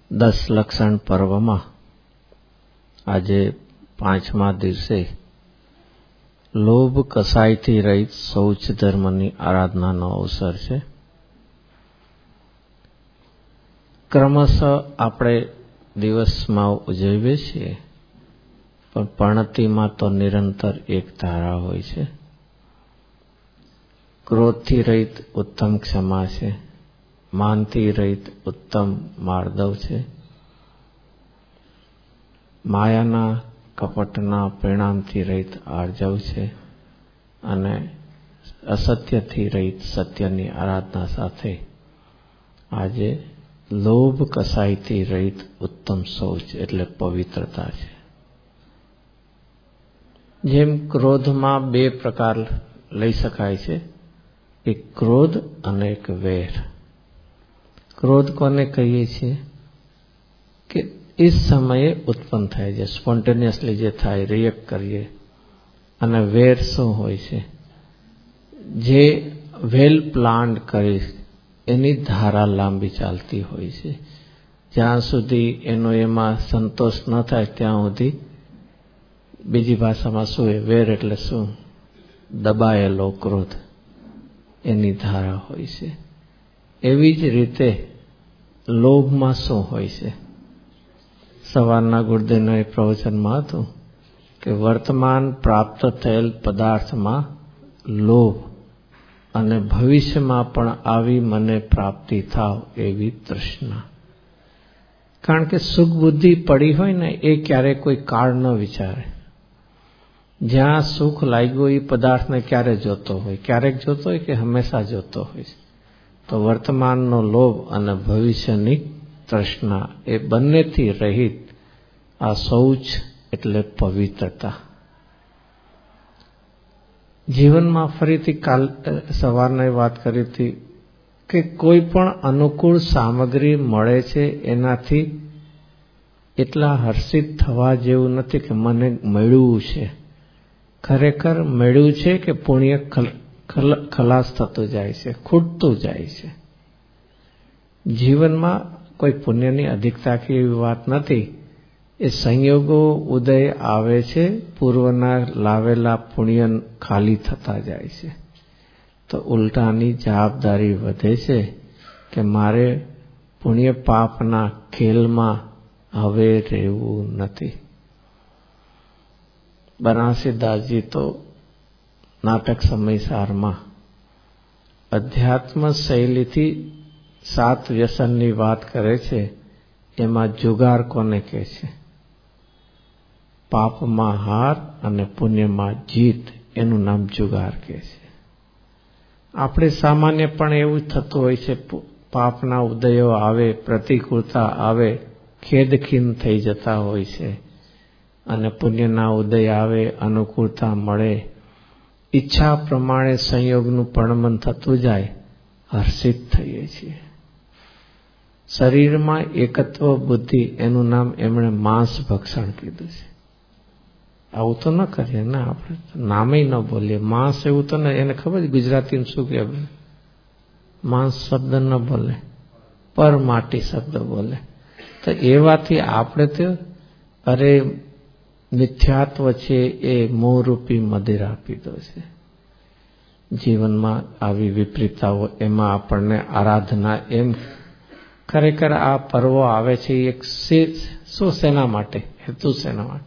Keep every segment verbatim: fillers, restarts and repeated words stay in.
દસ લક્ષણ પર્વમાં આજે પાંચમા દિવસે લોભ કસાયથી રહિત શૌચ ધર્મની આરાધનાનો અવસર છે. ક્રમશઃ આપણે દિવસમાં ઉજવીએ છીએ, પણ પણતિમાં તો નિરંતર એક ધારા હોય છે. ક્રોધથી રહિત ઉત્તમ ક્ષમા છે, માનથી રહિત ઉત્તમ માર્દવ છે, માયાના કપટના પરિણામથી રહિત આર્જવ છે, અને અસત્યથી રહિત સત્યની આરાધના સાથે આજે લોભ કસાયથી રહિત ઉત્તમ શૌચ એટલે પવિત્રતા છે. જેમ ક્રોધમાં બે પ્રકાર લઈ શકાય છે, એક ક્રોધ અને એક વેર. ક્રોધ કોને કહીએ છીએ કે એ સમયે ઉત્પન્ન થાય છે, સ્પોન્ટેનિયસલી જે થાય, રિએક્ટ કરીએ. અને વેર શું હોય છે? જે વેલ પ્લાન્ડ કરી એની ધારા લાંબી ચાલતી હોય છે. જ્યાં સુધી એનો એમાં સંતોષ ન થાય ત્યાં સુધી, બીજી ભાષામાં શું એ વેર એટલે શું? દબાયેલો ક્રોધ, એની ધારા હોય છે. એવી જ રીતે લોભમાં શું હોય છે? સવારના ગુરુદેવના એક પ્રવચનમાં હતું કે વર્તમાન પ્રાપ્ત થયેલ પદાર્થમાં લોભ અને ભવિષ્યમાં પણ આવી મને પ્રાપ્તિ થાવ એવી તૃષ્ણા. કારણ કે સુખ બુદ્ધિ પડી હોય ને એ ક્યારેક કોઈ કાળ ન વિચારે. જ્યાં સુખ લાગ્યું એ પદાર્થને ક્યારે જોતો હોય? ક્યારેક જોતો હોય કે હંમેશા જોતો હોય? તો વર્તમાનનો લોભ અને ભવિષ્યની તૃષ્ણા એ બંનેથી રહિત આ શૌચ એટલે પવિત્રતા. જીવનમાં ફરીથી કાલ સવારની વાત કરી હતી કે કોઈ પણ અનુકૂળ સામગ્રી મળે છે એનાથી એટલા હર્ષિત થવા જેવું નથી કે મને મળ્યું છે. ખરેખર મળ્યું છે કે પુણ્ય ખલાસ થતું જાય છે, ખૂટતું જાય છે. જીવનમાં કોઈ પુણ્યની અધિકતા કે એવી વાત નથી. એ સંયોગો ઉદય આવે છે, પૂર્વના લાવેલા પુણ્ય ખાલી થતા જાય છે. તો ઉલટાની જવાબદારી વધે છે કે મારે પુણ્ય પાપના ખેલમાં હવે રહેવું નથી. બનારસીદાસજી તો નાટક સમયસારમાં અધ્યાત્મ શૈલીથી સાત વ્યસનની વાત કરે છે. એમાં જુગાર કોને કહે છે? પાપમાં હાર અને પુણ્યમાં જીત, એનું નામ જુગાર કહે છે. આપણે સામાન્ય પણ એવું થતું હોય છે, પાપના ઉદયો આવે, પ્રતિકૂળતા આવે, ખેદખીન થઈ જતા હોય છે, અને પુણ્યના ઉદય આવે, અનુકૂળતા મળે, ઈચ્છા પ્રમાણે સંયોગનું પરણમન થતું જાય, હર્ષિત થઈએ છીએ. શરીરમાં એકત્વ બુદ્ધિ, એનું નામ એમણે માંસ ભક્ષણ કીધું છે. આવું તો ન કરીએ ને, આપણે નામે ન બોલીએ. માંસ એવું તો ને, એને ખબર ગુજરાતીમાં શું કહેવાય? માંસ શબ્દ ન બોલે, પર માટી શબ્દ બોલે. તો એવાથી આપણે તો અરે મિથ્યાત્વ છે એ મોહરૂપી મદિરા પીધો છે. જીવનમાં આવી વિપરીતતાઓ, એમાં આપણને આરાધના એમ ખરેખર આ પર્વો આવે છે એક શું શેના માટે? હેતુ શેના માટે?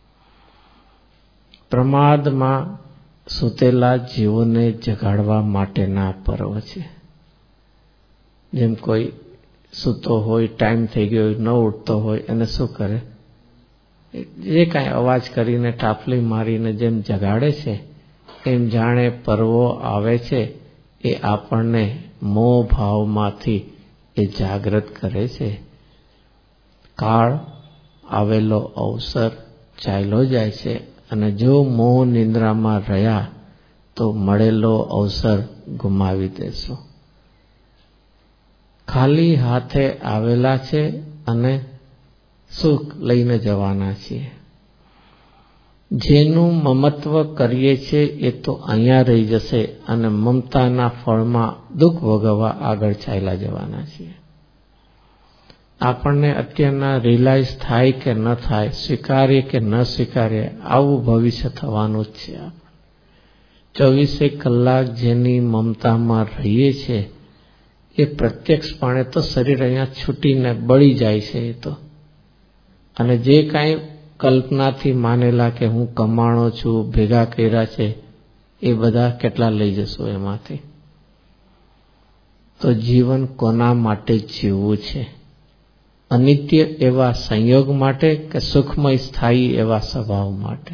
પ્રમાદમાં સૂતેલા જીવોને જગાડવા માટેના પર્વ છે. જેમ કોઈ સૂતો હોય, ટાઈમ થઈ ગયો હોય, ન ઉઠતો હોય, એને શું કરે? જે કાંઈ અવાજ કરીને, ટાફલી મારીને જેમ જગાડે છે, એમ જાણે પર્વો આવે છે એ આપણને મોહ ભાવમાંથી એ જાગૃત કરે છે. કાળ આવેલો અવસર ચાલ્યો જાય છે, અને જો મોહ નિંદ્રામાં રહ્યા તો મળેલો અવસર ગુમાવી દેશો. ખાલી હાથે આવેલા છે અને સુખ લઈને જવાના છીએ. જેનું મમત્વ કરીએ છીએ એ તો અહીંયા રહી જશે, અને મમતાના ફળમાં દુઃખ ભોગવવા આગળ ચાલ્યા જવાના છીએ. આપણને અત્યારના રિયલાઇઝ થાય કે ન થાય, સ્વીકારીએ કે ન સ્વીકારીએ, આવું ભવિષ્ય થવાનું જ છે. ચોવીસે કલાક જેની મમતામાં રહીએ છીએ એ પ્રત્યક્ષપણે તો શરીર અહીંયા છૂટીને બળી જાય છે એ તો. અને જે કાંઈ કલ્પનાથી માનેલા કે હું કમાણો છું, ભેગા કર્યા છે, એ બધા કેટલા લઈ જશો એમાંથી? તો જીવન કોના માટે જીવવું છે? અનિત્ય એવા સંયોગ માટે કે સુખમય સ્થાયી એવા સ્વભાવ માટે?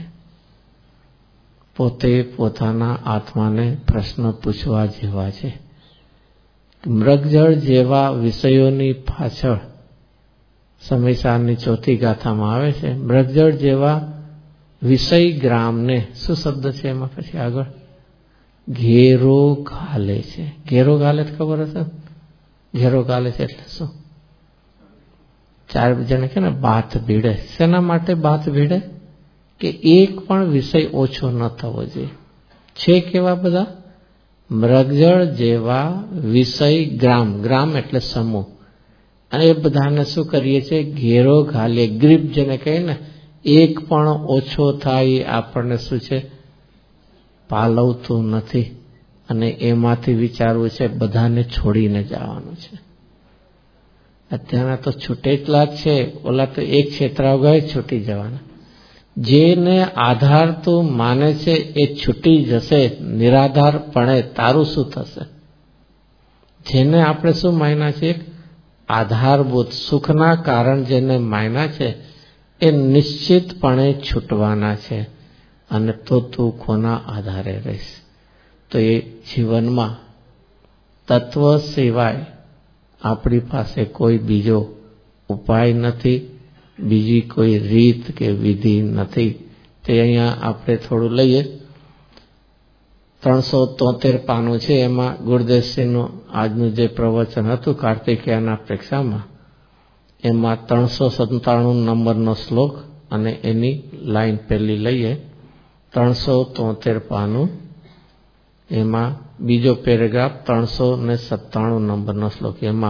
પોતે પોતાના આત્માને પ્રશ્ન પૂછવા જેવા છે. મૃગજળ જેવા વિષયોની પાછળ સમયસારની ચોથી ગાથામાં આવે છે, મૃગજળ જેવા વિષય ગ્રામને, શું શબ્દ છે એમાં પછી આગળ? ઘેરો ઘાલે છે. ઘેરો ઘાલે ખબર હશે? ઘેરો ઘાલે છે એટલે શું? ચાર જણે કે ને બાથ ભીડે. શેના માટે બાથ ભીડે? કે એક પણ વિષય ઓછો ન થવો જોઈએ. છે કેવા બધા? મૃગજળ જેવા વિષય ગ્રામ, ગ્રામ એટલે સમૂહ. અને એ બધાને શું કરીએ છીએ? ઘેરો ઘાલીએ, ગ્રીપ જેને કહીએ ને, એક પણ ઓછો થાય આપણને શું છે? પાલવતું નથી. અને એમાંથી વિચારવું છે બધાને છોડીને જવાનું છે. અત્યારના તો છૂટેટલા જ છે, ઓલા તો એક છેતરાવ ગયે છૂટી જવાના. જેને આધાર તું માને છે એ છૂટી જશે, નિરાધારપણે તારું શું થશે? જેને આપણે શું માન્યા છે? આધારભૂત સુખના કારણ જેને માન્યા છે એ નિશ્ચિતપણે છૂટવાના છે. અને તો તું કોના આધારે રહીશ? તો એ જીવનમાં તત્વ સિવાય આપણી પાસે કોઈ બીજો ઉપાય નથી, બીજી કોઈ રીત કે વિધિ નથી. તે અહીંયા આપણે થોડું લઈએ. ત્રણસો તોતેર પાનું છે, એમાં ગુરુદેવસિંહનું આજનું જે પ્રવચન હતું કાર્તિકેયના પ્રેક્ષામાં, એમાં ત્રણસો સત્તાણું નંબરનો શ્લોક અને એની લાઈન પહેલી લઈએ. ત્રણસો તોતેર પાનું, એમાં બીજો પેરેગ્રાફ ત્રણસો ને સત્તાણું નંબરનો શ્લોક. એમાં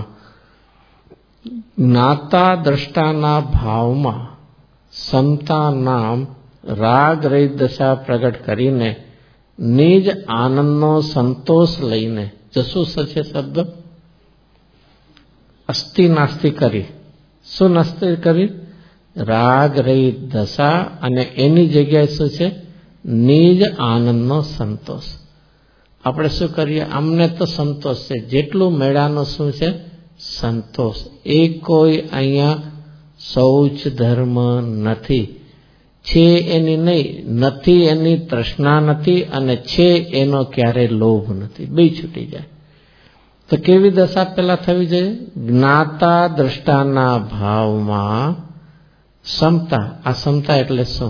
જ્ઞાતા દ્રષ્ટાના ભાવમાં સમતા નામ રાગ રહિત દશા પ્રગટ કરીને નિજ આનંદનો સંતોષ લઈને, જશું સચે શબ્દ અસ્થિ નાસ્તિ કરી. શું નાસ્તિ કરી? રાગ રહિત દશા, અને એની જગ્યાએ શું છે? નિજ આનંદનો સંતોષ. આપણે શું કરીએ? અમને તો સંતોષ છે, જેટલું મેળાનો શું છે? સંતોષ. એ કોઈ અહીંયા શૌચ ધર્મ નથી. છે એની નહીં, નથી એની તૃષ્ણા નથી, અને છે એનો ક્યારેય લોભ નથી. બે છૂટી જાય. તો કેવી દશા પેલા થવી જોઈએ? જ્ઞાતા દ્રષ્ટાના ભાવમાં સમતા. આ સમતા એટલે શું?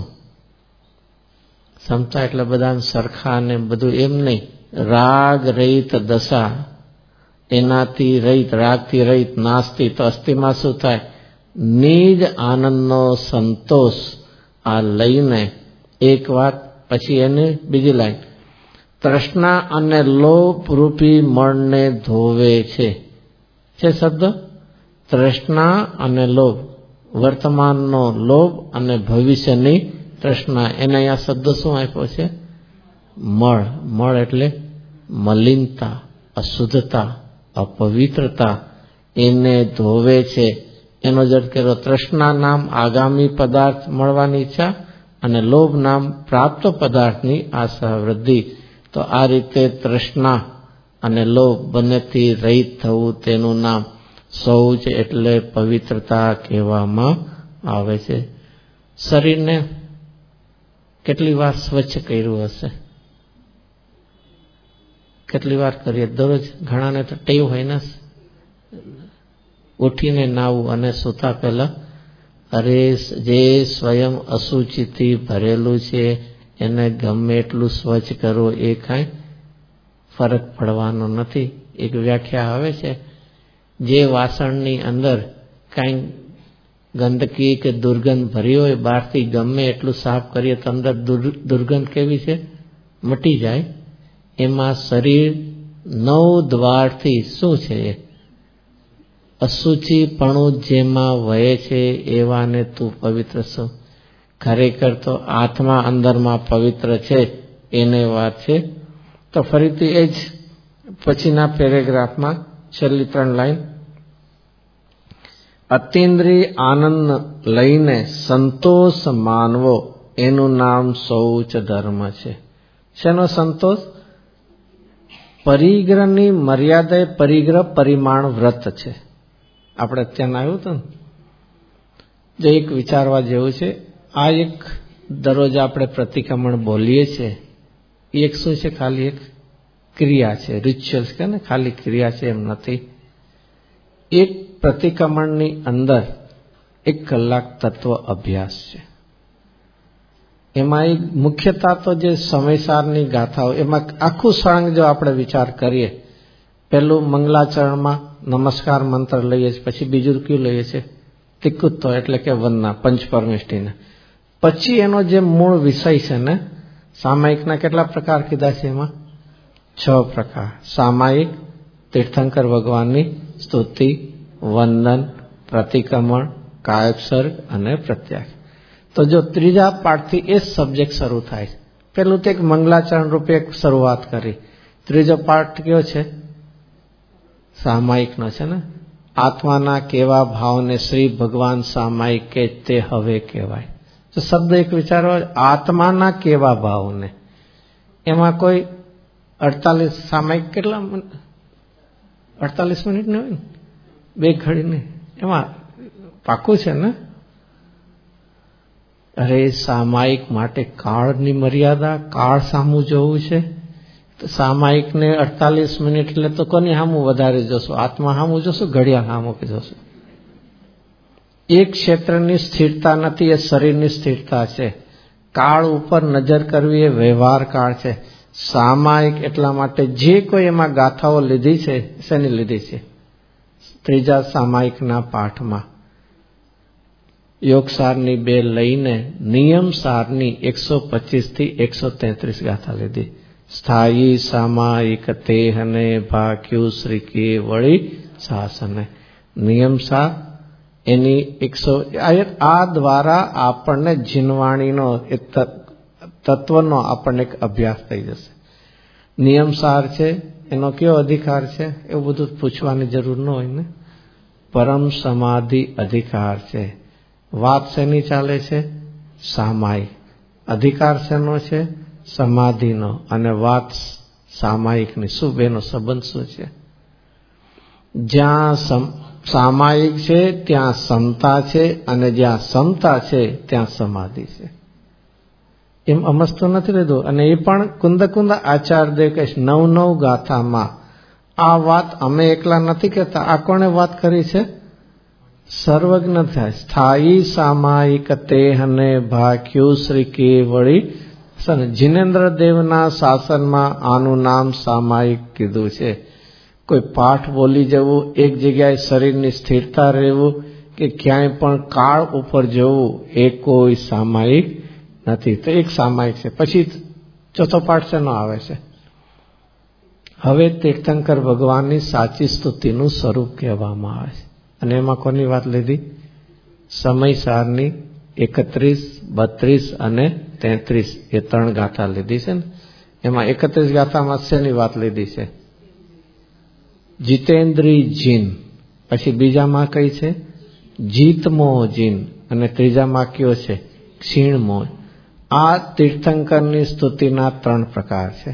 સમતા એટલે બધા સરખા ને બધું એમ નહીં. રાગ રહિત દશા, એનાથી રહિત, રાગથી રહિત, નાસ્તી. તો અસ્થિમાં શું થાય? નિજ આનંદનો સંતોષ. આ લઈને એક વાત, પછી એને બીજી લાઈન, તૃષ્ણા અને લોભ રૂપી મળને ધોવે છે. છે શબ્દ તૃષ્ણા અને લોભ, વર્તમાનનો લોભ અને ભવિષ્યની તૃષ્ણા. એને અહીંયા શબ્દ શું આપ્યો છે? મળ. મળ એટલે મલિનતા, અશુદ્ધતા, અપવિત્રતા. એને ધોવે છે. એનો જ અર્થ કર્યો. તૃષ્ણા નામ આગામી પદાર્થ મળવાની ઈચ્છા, અને લોભ નામ પ્રાપ્ત પદાર્થની આશા વૃદ્ધિ. તો આ રીતે તૃષ્ણા અને લોભ બંનેથી રહિત થવું, તેનું નામ શૌચ એટલે પવિત્રતા કહેવામાં આવે છે. શરીરને કેટલી વાર સ્વચ્છ કર્યું હશે? કેટલી વાર કરીએ? દરરોજ. ઘણાને તો ટેવ હોય ને, ઉઠીને નાવું અને સૂતા પહેલા અરે જે સ્વયં અશુચિથી ભરેલું છે એને ગમે એટલું સ્વચ્છ કરવું, એ કાંઈ ફરક પડવાનો નથી. એક વ્યાખ્યા આવે છે, જે વાસણની અંદર કાંઈ ગંદકી કે દુર્ગંધ ભરી હોય, બહારથી ગમે એટલું સાફ કરીએ તો અંદર દુર્ગંધ કેવી છે? મટી જાય. એમાં શરીર નવ દ્વારથી શું છે? અશુચિપણું જેમાં વહે છે એવાને તું પવિત્ર છો. ખરેખર તો આત્મા અંદરમાં પવિત્ર છે એને વાત છે. તો ફરીથી એ જ પછીના પેરેગ્રાફમાં છેલ્લી ત્રણ લાઈન, અતિન્દ્રિય આનંદ લઈને સંતોષ માનવો એનું નામ શૌચ ધર્મ છે. શેનો સંતોષ? પરિગ્રહની મર્યાદાએ પરિગ્રહ પરિમાણ વ્રત છે. આપણે ત્યાં આવ્યું હતું જે એક વિચારવા જેવું છે. આ એક દરરોજ આપણે પ્રતિક્રમણ બોલીએ છીએ એ એક શું છે? ખાલી એક ક્રિયા છે, રિચ્યુઅલ્સ કે ને ખાલી ક્રિયા છે એમ નથી. એક પ્રતિક્રમણની અંદર એક કલાક તત્વ અભ્યાસ છે. એમાં એક મુખ્યતા તો જે સમયસારની ગાથાઓ, એમાં આખું સળંગ જો આપણે વિચાર કરીએ, પહેલું મંગલાચરણમાં નમસ્કાર મંત્ર લઈએ છીએ, પછી બીજું કયું લઈએ છીએ? તિકુત્તો એટલે કે વંદના, પંચપરમેષ્ઠીને. પછી એનો જે મૂળ વિષય છે ને, સામાયિકના કેટલા પ્રકાર કીધા છે? એમાં છ પ્રકાર. સામાયિક, તીર્થંકર ભગવાનની સ્તુતિ, વંદન, પ્રતિક્રમણ, કાયોત્સર્ગ અને પ્રત્યાગ. તો જો ત્રીજા પાઠથી એ સબ્જેક્ટ શરૂ થાય છે. પેલું તો એક મંગલાચરણ રૂપે એક શરૂઆત કરી. ત્રીજો પાઠ કયો છે? સામાયિકનો છે ને. આત્માના કેવા ભાવને શ્રી ભગવાન સામાયિક કે તે હવે કહેવાય. તો શબ્દ એક વિચારો, આત્માના કેવા ભાવને. એમાં કોઈ અડતાલીસ સામાયિક કેટલા અડતાલીસ મિનિટ ને હોય ને, બે ઘડી ને, એમાં પાકું છે ને. અરે સામાયિક માટે કાળની મર્યાદા, કાળ સામું જોવું છે. તો સામાયિકને અડતાલીસ મિનિટ એટલે તો કોની સામું વધારે જોશું? આત્મા સામું જોશું, ઘડિયાળ સામું જોશું. એક ક્ષેત્રની સ્થિરતા નથી, એ શરીરની સ્થિરતા છે. કાળ ઉપર નજર કરવી એ વ્યવહાર કાળ છે. સામાયિક એટલા માટે જે કોઈ એમાં ગાથાઓ લીધી છે, શેની લીધી છે? ત્રીજા સામાયિકના પાઠમાં યોગસારની બે લઈને નિયમ સારની એકસો પચીસ થી એકસો તેત્રીસ ગાથા લીધી. સ્થાયી સામાયિક તેહને ભાગ્યુ શ્રી કે વળી શાસને. નિયમ સાર એની એકસો આ દ્વારા આપણને જીનવાણીનો એ તત્વનો આપણને એક અભ્યાસ થઈ જશે. નિયમ સાર છે એનો કયો અધિકાર છે? એવું બધું પૂછવાની જરૂર ન હોય ને. પરમ સમાધિ અધિકાર છે. વાત શેની ચાલે છે? સામાયિક. અધિકાર શેનો છે? સમાધિનો. અને વાત સામાયિકની. શું બેનો સંબંધ શું છે? જ્યાં સામાયિક છે ત્યાં સમતા છે, અને જ્યાં સમતા છે ત્યાં સમાધિ છે. એમ અમસ્તું નથી લીધું. અને એ પણ કુંદ કુંદ આચાર્યદેવ કહે છે નવ નવ ગાથામાં આ વાત અમે એકલા નથી કહેતા. આ કોણે વાત કરી છે? સર્વજ્ઞ થાય. સ્થાયી સામાયિક તેહને ભાખ્યું શ્રી કેવળી. જીનેન્દ્ર દેવના શાસનમાં આનું નામ સામાયિક કીધું છે. કોઈ પાઠ બોલી જવું, એક જગ્યાએ શરીરની સ્થિરતા રહેવું, કે ક્યાંય પણ કાળ ઉપર જવું, એ કોઈ સામાયિક નથી. તો એક સામાયિક છે. પછી ચોથો પાઠ શેનો આવે છે? હવે તીર્થંકર ભગવાનની સાચી સ્તુતિનું સ્વરૂપ કહેવામાં આવે છે. અને એમાં કોની વાત લીધી? સમયસારની એકત્રીસ, બત્રીસ અને તેત્રીસ એ ત્રણ ગાથા લીધી છે ને. એમાં એકત્રીસ ગાથામાં શેની વાત લીધી છે? જીતેન્દ્રી જીન. પછી બીજામાં કઈ છે? જીતમો જીન. અને ત્રીજામાં કયો છે? ક્ષીણમો. આ તીર્થંકરની સ્તુતિના ત્રણ પ્રકાર છે.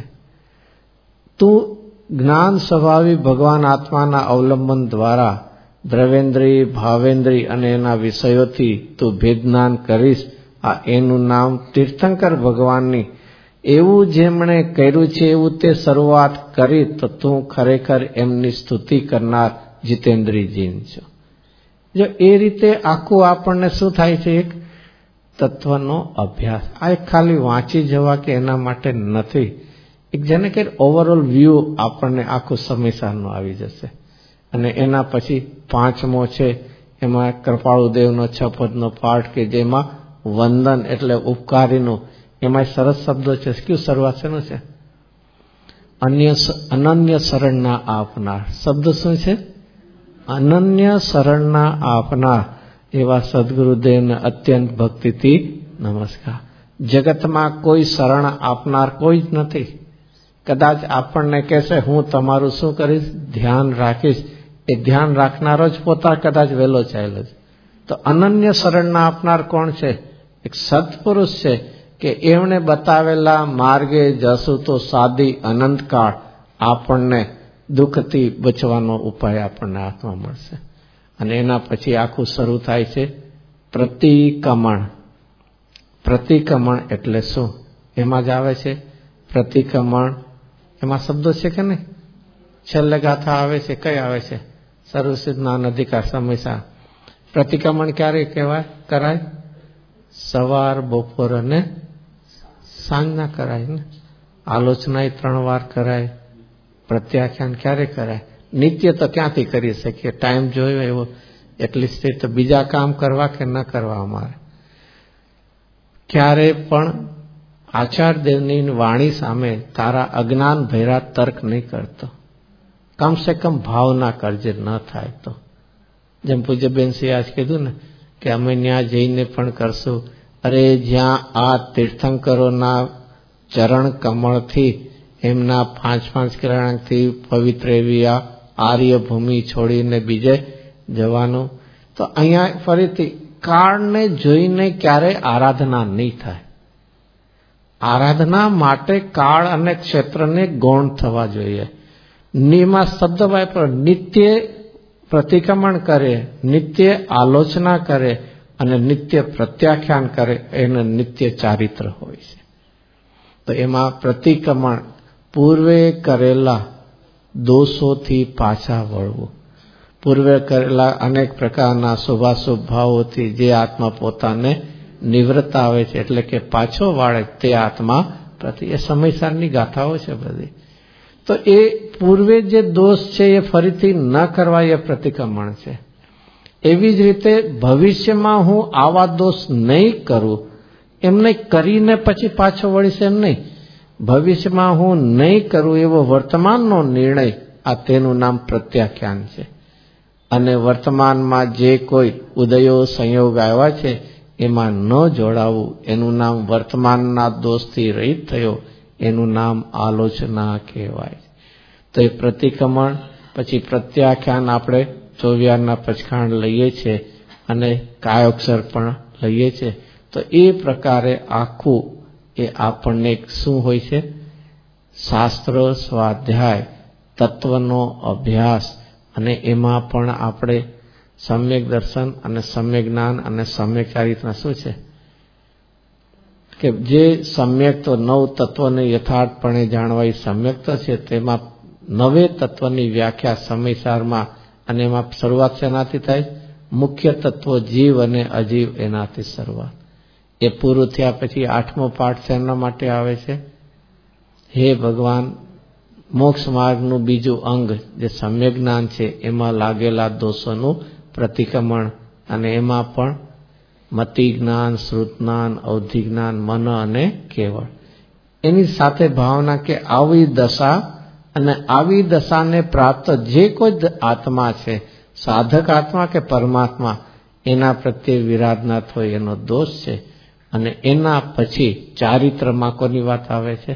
તું જ્ઞાન સ્વભાવી ભગવાન આત્માના અવલંબન દ્વારા દ્રવેન્દ્રી, ભાવેન્દ્રી અને એના વિષયોથી તું ભેદજ્ઞાન કરીશ. આ એનું નામ તીર્થંકર ભગવાનની એવું જેમણે કર્યું છે એવું તે શરૂઆત કરી, તો તું ખરેખર એમની સ્તુતિ કરનાર જીતેન્દ્રીજીન છો. જો એ રીતે આખું આપણને શું થાય છે? એક તત્વનો અભ્યાસ. આ એક ખાલી વાંચી જવા કે એના માટે નથી. એક જેને કે ઓવરઓલ વ્યૂ આપણને આખું સમયસારનું આવી જશે. અને એના પછી પાંચમો છે એમાં કૃપાળુદેવનો છપદનો પાઠ, કે જેમાં વંદન એટલે ઉપકારીનું, એમાં સરસ શબ્દો છે. કયું શરૂઆત છે? છે અન્ય અનન્ય શરણના આપનાર. શબ્દ શું છે? અનન્ય શરણના આપનાર એવા સદગુરુદેવને અત્યંત ભક્તિથી નમસ્કાર. જગતમાં કોઈ શરણ આપનાર કોઈ જ નથી. કદાચ આપણને કહેશે હું તમારું શું કરીશ, ધ્યાન રાખીશ, એ ધ્યાન રાખનારો જ પોતા કદાચ વહેલો ચાલ્યો છે. તો અનન્ય શરણના આપનાર કોણ છે? એક સત્પુરુષ છે કે એમણે બતાવેલા માર્ગે જશું તો સાદી અનંતકાળ આપણને દુઃખથી બચવાનો ઉપાય આપણને હાથમાં મળશે. અને એના પછી આખું શરૂ થાય છે પ્રતિક્રમણ. પ્રતિક્રમણ એટલે શું? એમાં જ આવે છે પ્રતિક્રમણ. એમાં શબ્દો છે કે નહીં? છેલ્લે ગાથા આવે છે, કઈ આવે છે? સર્વસિદ્ધ જ્ઞાન અધિકાર સમયસા. પ્રતિક્રમણ ક્યારે કહેવાય કરાય? સવાર, બપોર અને સાંજના કરાય ને. આલોચના ત્રણ વાર કરાય. પ્રત્યાખ્યાન ક્યારે કરાય? નિત્ય તો ક્યાંથી કરી શકીએ? ટાઈમ જોયો એવો એટલીસ્ટ તો બીજા કામ કરવા કે ન કરવા અમારે. ક્યારે પણ આચાર્યદેવની વાણી સામે તારા અજ્ઞાન ભેરા તર્ક નહીં કરતો. કમસે કમ ભાવના કરજે, ન થાય તો. જેમ પૂજ્યબેન સિંહ આજ કીધું ને કે અમે ત્યાં જઈને પણ કરશું. અરે જ્યાં આ તીર્થંકરોના ચરણ કમળથી, એમના પાંચ પાંચ કિરણથી પવિત્ર એવી આ આર્ય ભૂમિ છોડીને બીજે જવાનું, તો અહીંયા ફરીથી કાળને જોઈને ક્યારેય આરાધના નહીં થાય. આરાધના માટે કાળ અને ક્ષેત્રને ગૌણ થવા જોઈએ. નિયમા શબ્દ વાપરો, નિત્ય પ્રતિક્રમણ કરે, નિત્ય આલોચના કરે અને નિત્ય પ્રત્યાખ્યાન કરે, એને નિત્ય ચારિત્ર હોય છે. તો એમાં પ્રતિક્રમણ પૂર્વે કરેલા દોષોથી પાછા વળવું. પૂર્વે કરેલા અનેક પ્રકારના શુભાશુભ ભાવોથી જે આત્મા પોતાને નિવૃત્ત આવે છે, એટલે કે પાછો વાળે તે આત્મા પ્રતિ. એ સમયસારની ગાથાઓ છે બધી. તો એ પૂર્વે જે દોષ છે એ ફરીથી ન કરવા એ પ્રતિક્રમણ છે. એવી જ રીતે ભવિષ્યમાં હું આવા દોષ નહીં કરું, એમને કરીને પછી પાછો વળીશ એમ નહીં. ભવિષ્યમાં હું નહીં કરું એવો વર્તમાનનો નિર્ણય, આ તેનું નામ પ્રત્યાખ્યાન છે. અને વર્તમાનમાં જે કોઈ ઉદયો સંયોગ આવ્યા છે એમાં ન જોડાવું, એનું નામ વર્તમાનના દોષથી રહિત થયો, એનું નામ આલોચના કહેવાય. તો એ પ્રતિક્રમણ પછી પ્રત્યાખ્યાન આપણે ચોવ્યારના પચખાંડ લઈએ છીએ અને કાયોક્ષર પણ લઈએ છીએ. તો એ પ્રકારે આખું એ આપણને શું હોય છે? શાસ્ત્ર સ્વાધ્યાય, તત્વનો અભ્યાસ, અને એમાં પણ આપણે સમ્યક દર્શન અને સમ્યક જ્ઞાન અને સમ્યક ચારિત્રના શું છે કે જે સમ્યક તો નવ તત્વને યથાર્થપણે જાણવા એ સમ્યક તો છે. તેમાં નવે તત્વની વ્યાખ્યા સમયસારમાં, અને એમાં શરૂઆત શેનાથી થાય? મુખ્ય તત્વો જીવ અને અજીવ, એનાથી શરૂઆત. એ પૂરું થયા પછી આઠમો પાઠ શેના માટે આવે છે? હે ભગવાન, મોક્ષ માર્ગનું બીજું અંગ જે સમ્યક જ્ઞાન છે એમાં લાગેલા દોષોનું પ્રતિક્રમણ, અને એમાં પણ મતિ જ્ઞાન, શ્રુત જ્ઞાન, અવધિ જ્ઞાન, મન અને કેવળ. એની સાથે ભાવના કે આવી દશા અને આવી દશાને પ્રાપ્ત જે કોઈ આત્મા છે, સાધક આત્મા કે પરમાત્મા, એના પ્રત્યે વિરાધનાથ હોય એનો દોષ છે. અને એના પછી ચારિત્રમાં કોની વાત આવે છે?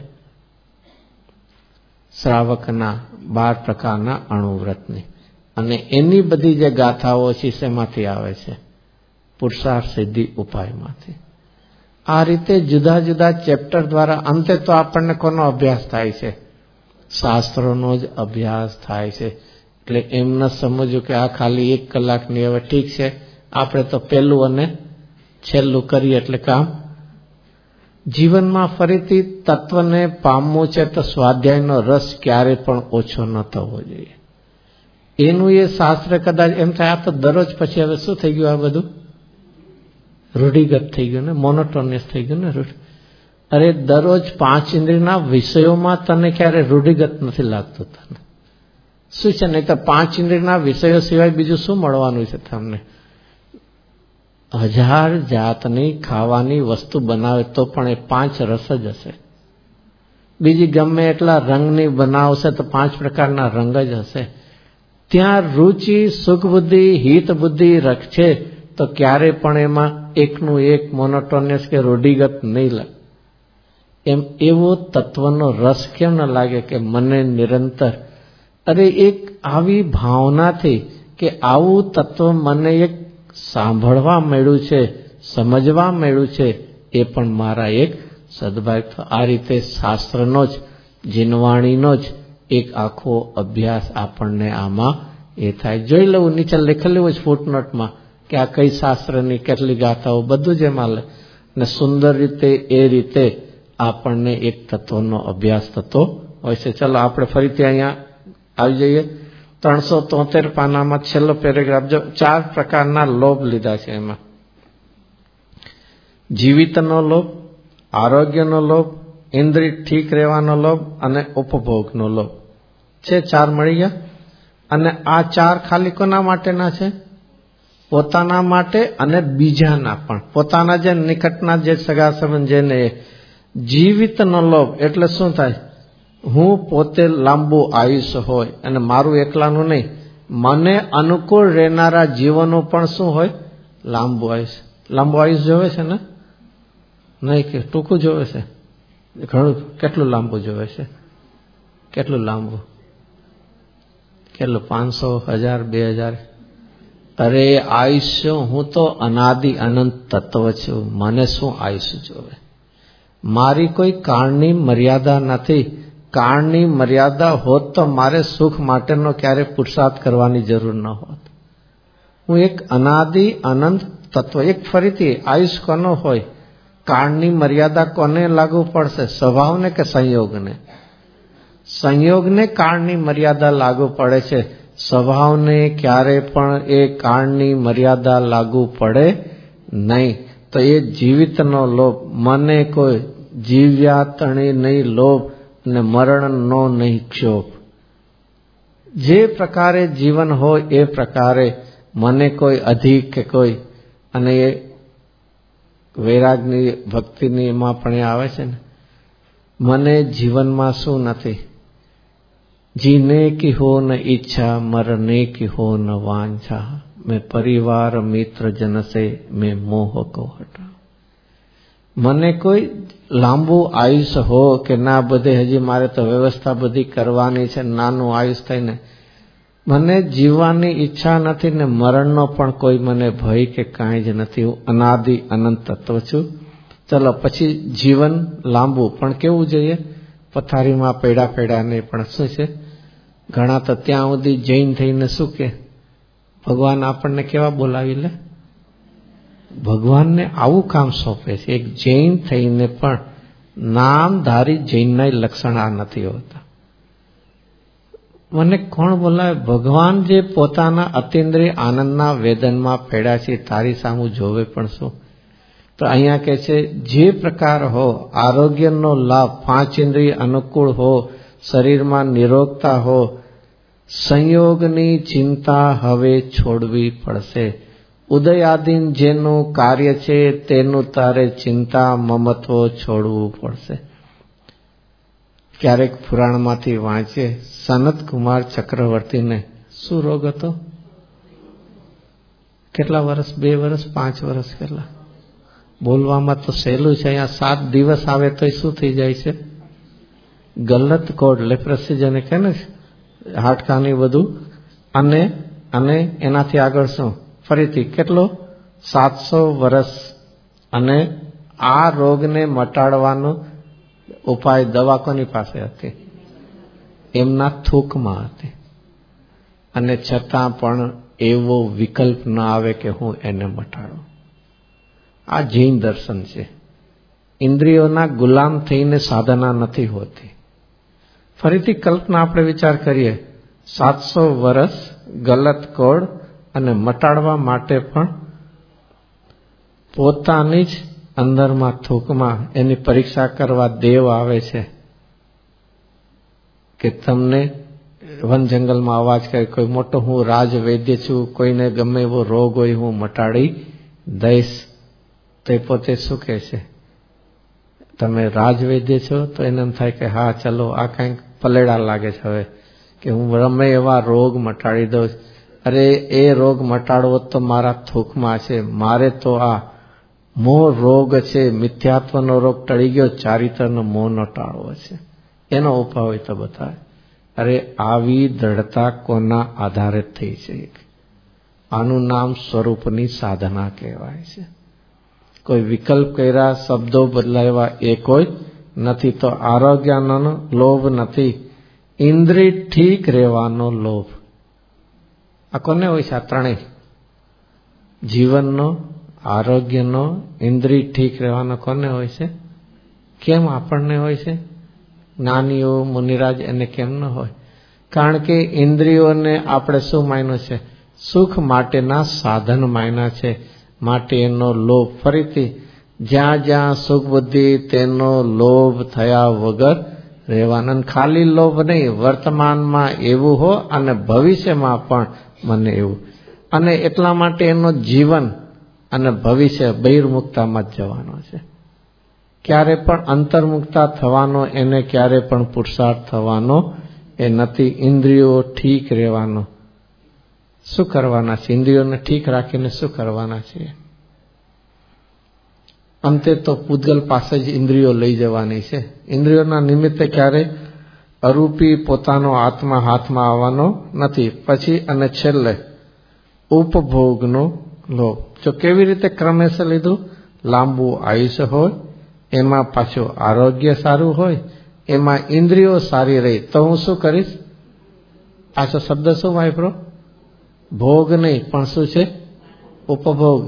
શ્રાવકના બાર પ્રકારના અણુવ્રતની. અને એની બધી જે ગાથાઓ છે શેમાંથી આવે છે? પુરુષાર્થ સિદ્ધિ ઉપાયમાંથી. આ રીતે જુદા જુદા ચેપ્ટર દ્વારા અંતે તો આપણને કોનો અભ્યાસ થાય છે? શાસ્ત્રોનો જ અભ્યાસ થાય છે. એટલે એમ ન સમજવું કે આ ખાલી એક કલાકની, હવે ઠીક છે આપણે તો પહેલું અને છેલ્લું કરીએ એટલે કામ. જીવનમાં ફરીથી તત્વને પામવું છે તો સ્વાધ્યાયનો રસ ક્યારે પણ ઓછો ન થવો જોઈએ. એનું એ શાસ્ત્ર કદાચ એમ થાય આ તો દરરોજ, પછી હવે શું થઈ ગયું? આ બધું રૂઢિગત થઈ ગયું ને, મોનોટોનિયસ થઈ ગયું ને. અરે દરરોજ પાંચ ઇન્દ્રિયના વિષયોમાં તને ક્યારે રૂઢિગત નથી લાગતું? તને શું છે? નહીં તો પાંચ ઇન્દ્રિયના વિષયો સિવાય બીજું શું મળવાનું છે તમને? હજાર જાતની ખાવાની વસ્તુ બનાવે તો પણ એ પાંચ રસ જ હશે. બીજી ગમે એટલા રંગની બનાવશે તો પાંચ પ્રકારના રંગ જ હશે. ત્યાં રુચિ, સુખ બુદ્ધિ, હિત બુદ્ધિ રખશે તો ક્યારે પણ એમાં એકનું એક મોનોટોનિયસ કે રૂઢિગત નહીં લાગે. એમ એવો તત્વનો રસ કેમ ન લાગે કે મને નિરંતર, અરે એક આવી ભાવનાથી કે આવું તત્વ મને એક સાંભળવા મળ્યું છે, સમજવા મળ્યું છે, એ પણ મારા એક સદભાગ. આ રીતે શાસ્ત્રનો જ, જીનવાણીનો જ એક આખો અભ્યાસ આપણને આમાં એ થાય. જોઈ લેવું, નીચે લખેલું હોય ફૂટનોટમાં કે આ કઈ શાસ્ત્રની કેટલી ગાથાઓ, બધું જ એમાં લે ને સુંદર રીતે એ રીતે આપણને એક તત્વનો અભ્યાસ થતો હોય છે. ચલો આપણે ફરીથી અહીંયા આવી જઈએ. ત્રણસો તોતેર પાનામાં છેલ્લો પેરેગ્રાફ જો. ચાર પ્રકારના લોભ લીધા છે એમાં: જીવિતનો લોભ, આરોગ્યનો લોભ, ઇન્દ્રિય ઠીક રહેવાનો લોભ અને ઉપભોગનો લોભ છે. ચાર મળી ગયા. અને આ ચાર ખાલી કોના માટેના છે? પોતાના માટે અને બીજાના પણ. પોતાના જે નિકટના જે સગા સંબંધ જેને. જીવિતનો લોભ એટલે શું થાય? હું પોતે લાંબુ આયુષ્ય હોય અને મારું એકલાનું નહીં, મને અનુકૂળ રહેનારા જીવોનું પણ શું હોય? લાંબુ આયુષ્ય. લાંબુ આયુષ્ય જોવે છે ને? નહીં કે ટૂંકું જોવે છે? ઘણું. કેટલું લાંબુ જોવે છે? કેટલું લાંબુ? કેટલું? પાંચસો, હજાર, બે હજાર? અરે આયુષ્ય, હું તો અનાદિ અનંત તત્વ છું, મને શું આયુષ્ય જોવે? મારી કોઈ કાળની મર્યાદા નથી. કાળની મર્યાદા હોત તો મારે સુખ માટેનો ક્યારે પુરુષાર્થ કરવાની જરૂર ન હોત. હું એક અનાદિ અનંત તત્વ. એક ફરીથી આયુષ કોનો હોય? કાળની મર્યાદા કોને લાગુ પડશે? સ્વભાવને કે સંયોગને? સંયોગને કાળની મર્યાદા લાગુ પડે છે. સ્વભાવને ક્યારે પણ એ કાળની મર્યાદા લાગુ પડે નહીં. તો એ જીવિતનો લોભ, મને કોઈ જીવ્યા તણી નહીં લોભ ને મરણનો નહીં ક્ષોભ. જે પ્રકારે જીવન હોય એ પ્રકારે મને કોઈ અધિક કે કોઈ, અને એ વૈરાગની ભક્તિની એમાં પણ આવે છે ને, મને જીવનમાં શું નથી? જીને કી હો ન ઈચ્છા, મરને કી હો ન વાંછા, મેં પરિવાર મિત્ર જન સે મેં મોહ કો હટા. મને કોઈ લાંબુ આયુષ્ય હો કે ના, બધે હજી મારે તો વ્યવસ્થા બધી કરવાની છે, નાનું આયુષ થઈને મને જીવવાની ઈચ્છા નથી ને મરણનો પણ કોઈ મને ભય કે કાંઈ જ નથી. હું અનાદિ અનંત તત્વ છું. ચલો પછી જીવન લાંબુ પણ કેવું જોઈએ? પથારીમાં પેડા પેડા નહીં, પણ શું છે? ઘણા તો ત્યાં સુધી જૈન થઈને શું કે ભગવાન આપણને કેવા બોલાવી લે? ભગવાનને આવું કામ સોંપે છે. એક જૈન થઈને પણ નામધારી જૈનના લક્ષણ આ નથી હોતા. મને કોણ બોલાવે? ભગવાન જે પોતાના અતિન્દ્રિય આનંદના વેદનમાં પડ્યા છે, તારી સામું જોવે પણ શું? તો અહીંયા કહે છે જે પ્રકાર હો, આરોગ્યનો લાભ, પાંચ ઇન્દ્રિય અનુકૂળ હો, શરીરમાં નિરોગતા હો, સંયોગની ચિંતા હવે છોડવી પડશે. ઉદયાદિન જેનું કાર્ય છે તેનું તારે ચિંતા મમત્વ છોડવું પડશે. ક્યારેક પુરાણમાંથી વાંચે, સનત કુમાર ચક્રવર્તીને શું રોગ હતો? કેટલા વર્ષ? બે વર્ષ, પાંચ વર્ષ? કેટલા? બોલવામાં તો સહેલું છે. અહીંયા સાત દિવસ આવે તો શું થઈ જાય છે? ગલત કોડ, લેપ્રસી જેને કહે ને, હાડકાની બધું. અને અને એનાથી આગળ શું? ફરીથી કેટલો? સાતસો વર્ષ. અને આ રોગને મટાડવાનો ઉપાય દવા કોની પાસે હતી? એમના થૂકમાં હતી. અને છતાં પણ એવો વિકલ્પ ન આવે કે હું એને મટાડું. આ જૈન દર્શન છે. ઇન્દ્રિયોના ગુલામ થઈને સાધના નથી હોતી. ફરીથી કલ્પના આપણે વિચાર કરીએ, સાતસો વર્ષ ગલત કોડ, અને મટાડવા માટે પણ પોતાની જ અંદરમાં થૂકમાં એની પરીક્ષા કરવા દેવ આવે છે કે તમને વન જંગલમાં અવાજ કરે, કોઈ મોટો હું રાજ વૈદ્ય છું, કોઈને ગમે એવો રોગ હોય હું મટાડી દઈશ. તો એ પોતે શું કહે છે? તમે રાજ વૈદ્ય છો? તો એને એમ થાય કે હા ચલો, આ કંઈક પલેડા લાગે છે હવે, કે કે હું રમે એવા રોગ મટાડી દઉં. અરે એ રોગ મટાડવો તો મારા થૂકમાં છે, મારે તો આ મોહ રોગ છે, મિથ્યાત્વનો રોગ ટળી ગયો, ચારિત્રનો મોહ ન ટાળવો છે. એનો ઉપાય હોય તો બતાવે. અરે આવી દ્રઢતા કોના આધારે થઈ છે? આનું નામ સ્વરૂપની સાધના કહેવાય છે. કોઈ વિકલ્પ કર્યા, શબ્દો બદલાવ્યા એ કોઈ નથી. તો આરોગ્યનો લોભ નથી, ઇન્દ્રિય ઠીક રહેવાનો લોભ. આ કોને હોય છે? આ ત્રણેય જીવનનો, આરોગ્યનો, ઇન્દ્રિય ઠીક રહેવાનો કોને હોય છે? કેમ આપણને હોય છે? જ્ઞાનીઓ, મુનિરાજ એને કેમ ન હોય? કારણ કે ઇન્દ્રિયોને આપણે શું માન્યું છે? સુખ માટેના સાધન માન્યા છે. માટે એનો લોભ. ફરીથી જ્યાં જ્યાં સુખ બુદ્ધિ તેનો લોભ થયા વગર રહેવાના. ખાલી લોભ નહીં, વર્તમાનમાં એવું હો અને ભવિષ્યમાં પણ મને એવું. અને એટલા માટે એનો જીવન અને ભવિષ્ય બહિર્મુક્તામાં જ જવાનો છે. ક્યારે પણ અંતર્મુક્તા થવાનો એને ક્યારે પણ પુરુષાર્થ થવાનો એ નથી. ઇન્દ્રિયો ઠીક રહેવાનો. શું કરવાના છે? ઇન્દ્રિયોને ઠીક રાખીને શું કરવાના છે? અંતે તો પૂતગલ પાસે જ ઇન્દ્રિયો લઈ જવાની છે. ઇન્દ્રિયોના નિમિત્તે ક્યારે અરૂપી પોતાનો આત્મા હાથમાં આવવાનો નથી. પછી અને છેલ્લે ઉપભોગનો લોભ. જો કેવી રીતે ક્રમેશ લીધું? લાંબુ આયુષ્ય હોય, એમાં પાછું આરોગ્ય સારું હોય, એમાં ઇન્દ્રિયો સારી રહી, તો હું શું કરીશ? પાછો શબ્દ શું વાપરો? ભોગ નહીં, પણ શું છે? ઉપભોગ.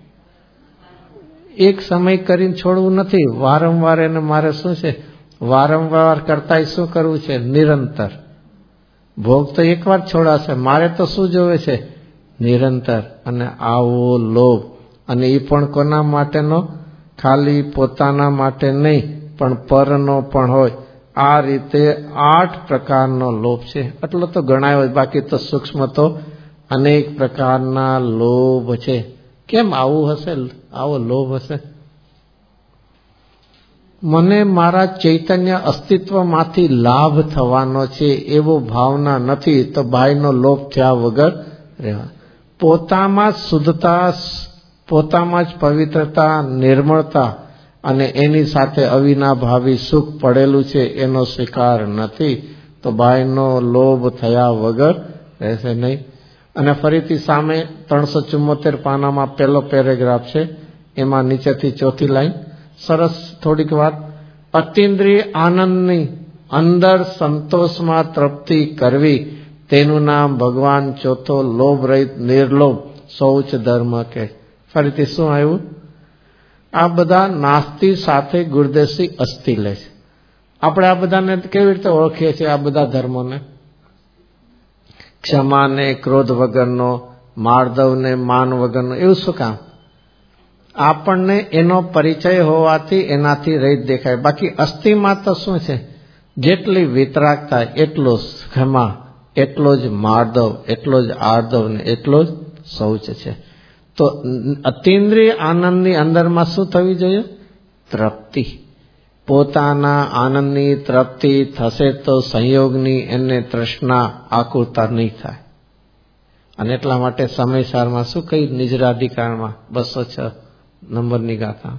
એક સમય કરીને છોડવું નથી, વારંવાર. એને મારે શું છે? વારંવાર કરતા શું કરવું છે? નિરંતર. ભોગ તો એકવાર છોડાશે, મારે તો શું જોવે છે? નિરંતર. અને આવો લોભ, અને એ પણ કોના માટેનો? ખાલી પોતાના માટે નહીં, પણ પરનો પણ હોય. આ રીતે આઠ પ્રકારનો લોભ છે. એટલો તો ગણાય હોય, બાકી તો સૂક્ષ્મ તો અનેક પ્રકારના લોભ છે. કેમ આવું હશે? આવો લોભ હશે? મને મારા ચૈતન્ય અસ્તિત્વમાંથી લાભ થવાનો છે એવો ભાવના નથી, તો બાયનો લોભ થયા વગર રહેવા. પોતામાં જ શુદ્ધતા, પોતામાં જ પવિત્રતા, નિર્મળતા અને એની સાથે અવિનાભાવી સુખ પડેલું છે એનો સ્વીકાર નથી, તો બાયનો લોભ થયા વગર રહેશે નહીં. અને ફરીથી સામે ત્રણસો ચુમ્મોતેર પાનામાં પહેલો પેરેગ્રાફ છે, એમાં નીચેથી ચોથી લાઈન. સરસ થોડીક વાત. અતિન્દ્રિય આનંદની અંદર સંતોષમાં તૃપ્તિ કરવી, તેનું નામ ભગવાન ચોથો લોભ રહિત નિર્લોભ શૌચ ધર્મ કે. ફરીથી શું આવ્યું? આ બધા નાસ્તી સાથે ગુરુદેશી અસ્થિ લે છે. આપણે આ બધાને કેવી રીતે ઓળખીએ છીએ? આ બધા ધર્મોને ક્ષમાને ક્રોધ વગરનો, માર્દવને માન વગરનો. એવું શું કામ? આપણને એનો પરિચય હોવાથી એનાથી રહિત દેખાય. બાકી અસ્થિમાં તો શું છે? જેટલી વિતરાગતા એટલો ક્ષમા, એટલો જ માર્દવ, એટલો જ આર્દવ ને એટલો જ શૌચ છે. તો અતિન્દ્રિય આનંદની અંદરમાં શું થવી જોઈએ? તૃપ્તિ. પોતાના આનંદની તૃપ્તિ થશે તો સંયોગની એને તૃષ્ણા, આકુરતા નહીં થાય. અને એટલા માટે સમયસારમાં શું કહ્યું? નિજરાધિકારમાં બસો છ નંબરની ગાથા.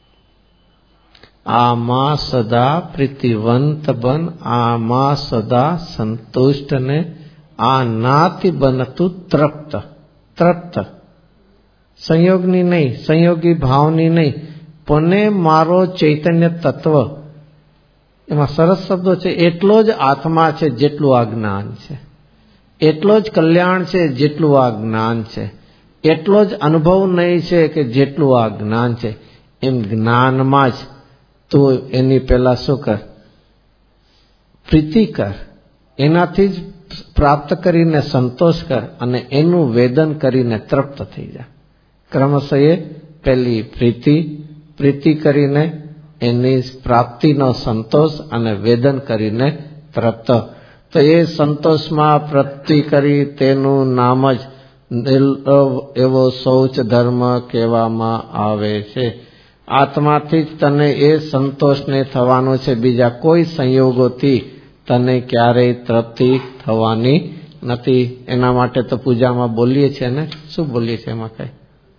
આમાં સદા પ્રીતિવંત બન, આમાં સદા સંતુષ્ટ ને, આ નાતિ બનતું તૃપ્ત. તૃપ્ત સંયોગની નહીં, સંયોગી ભાવની નહીં, પણ મારો ચૈતન્ય તત્વ, એમાં સરસ શબ્દો છે. એટલો જ આત્મા છે જેટલું આ જ્ઞાન છે, એટલો જ કલ્યાણ છે જેટલું આ જ્ઞાન છે, એટલો જ અનુભવ નહીં છે કે જેટલું આ જ્ઞાન છે. એમ જ્ઞાનમાં જ તું એની પહેલા શું કર? પ્રીતિ કર. એનાથી જ પ્રાપ્ત કરીને સંતોષ કર, અને એનું વેદન કરીને તૃપ્ત થઈ જા. ક્રમશઃ એ પહેલી પ્રીતિ, પ્રીતિ કરીને એની પ્રાપ્તિનો સંતોષ, અને વેદન કરીને તૃપ્ત. તો એ સંતોષમાં પ્રાપ્તિ કરી તેનું નામ જ નિર્લોભ એવો શૌચ ધર્મ કહેવામાં આવે છે. આત્માથી જ તને એ સંતોષને થવાનો છે, બીજા કોઈ સંયોગોથી તને ક્યારેય તૃપ્તિ થવાની નથી. એના માટે તો પૂજામાં બોલીએ છીએ ને, શું બોલીએ છીએ એમાં કઈ?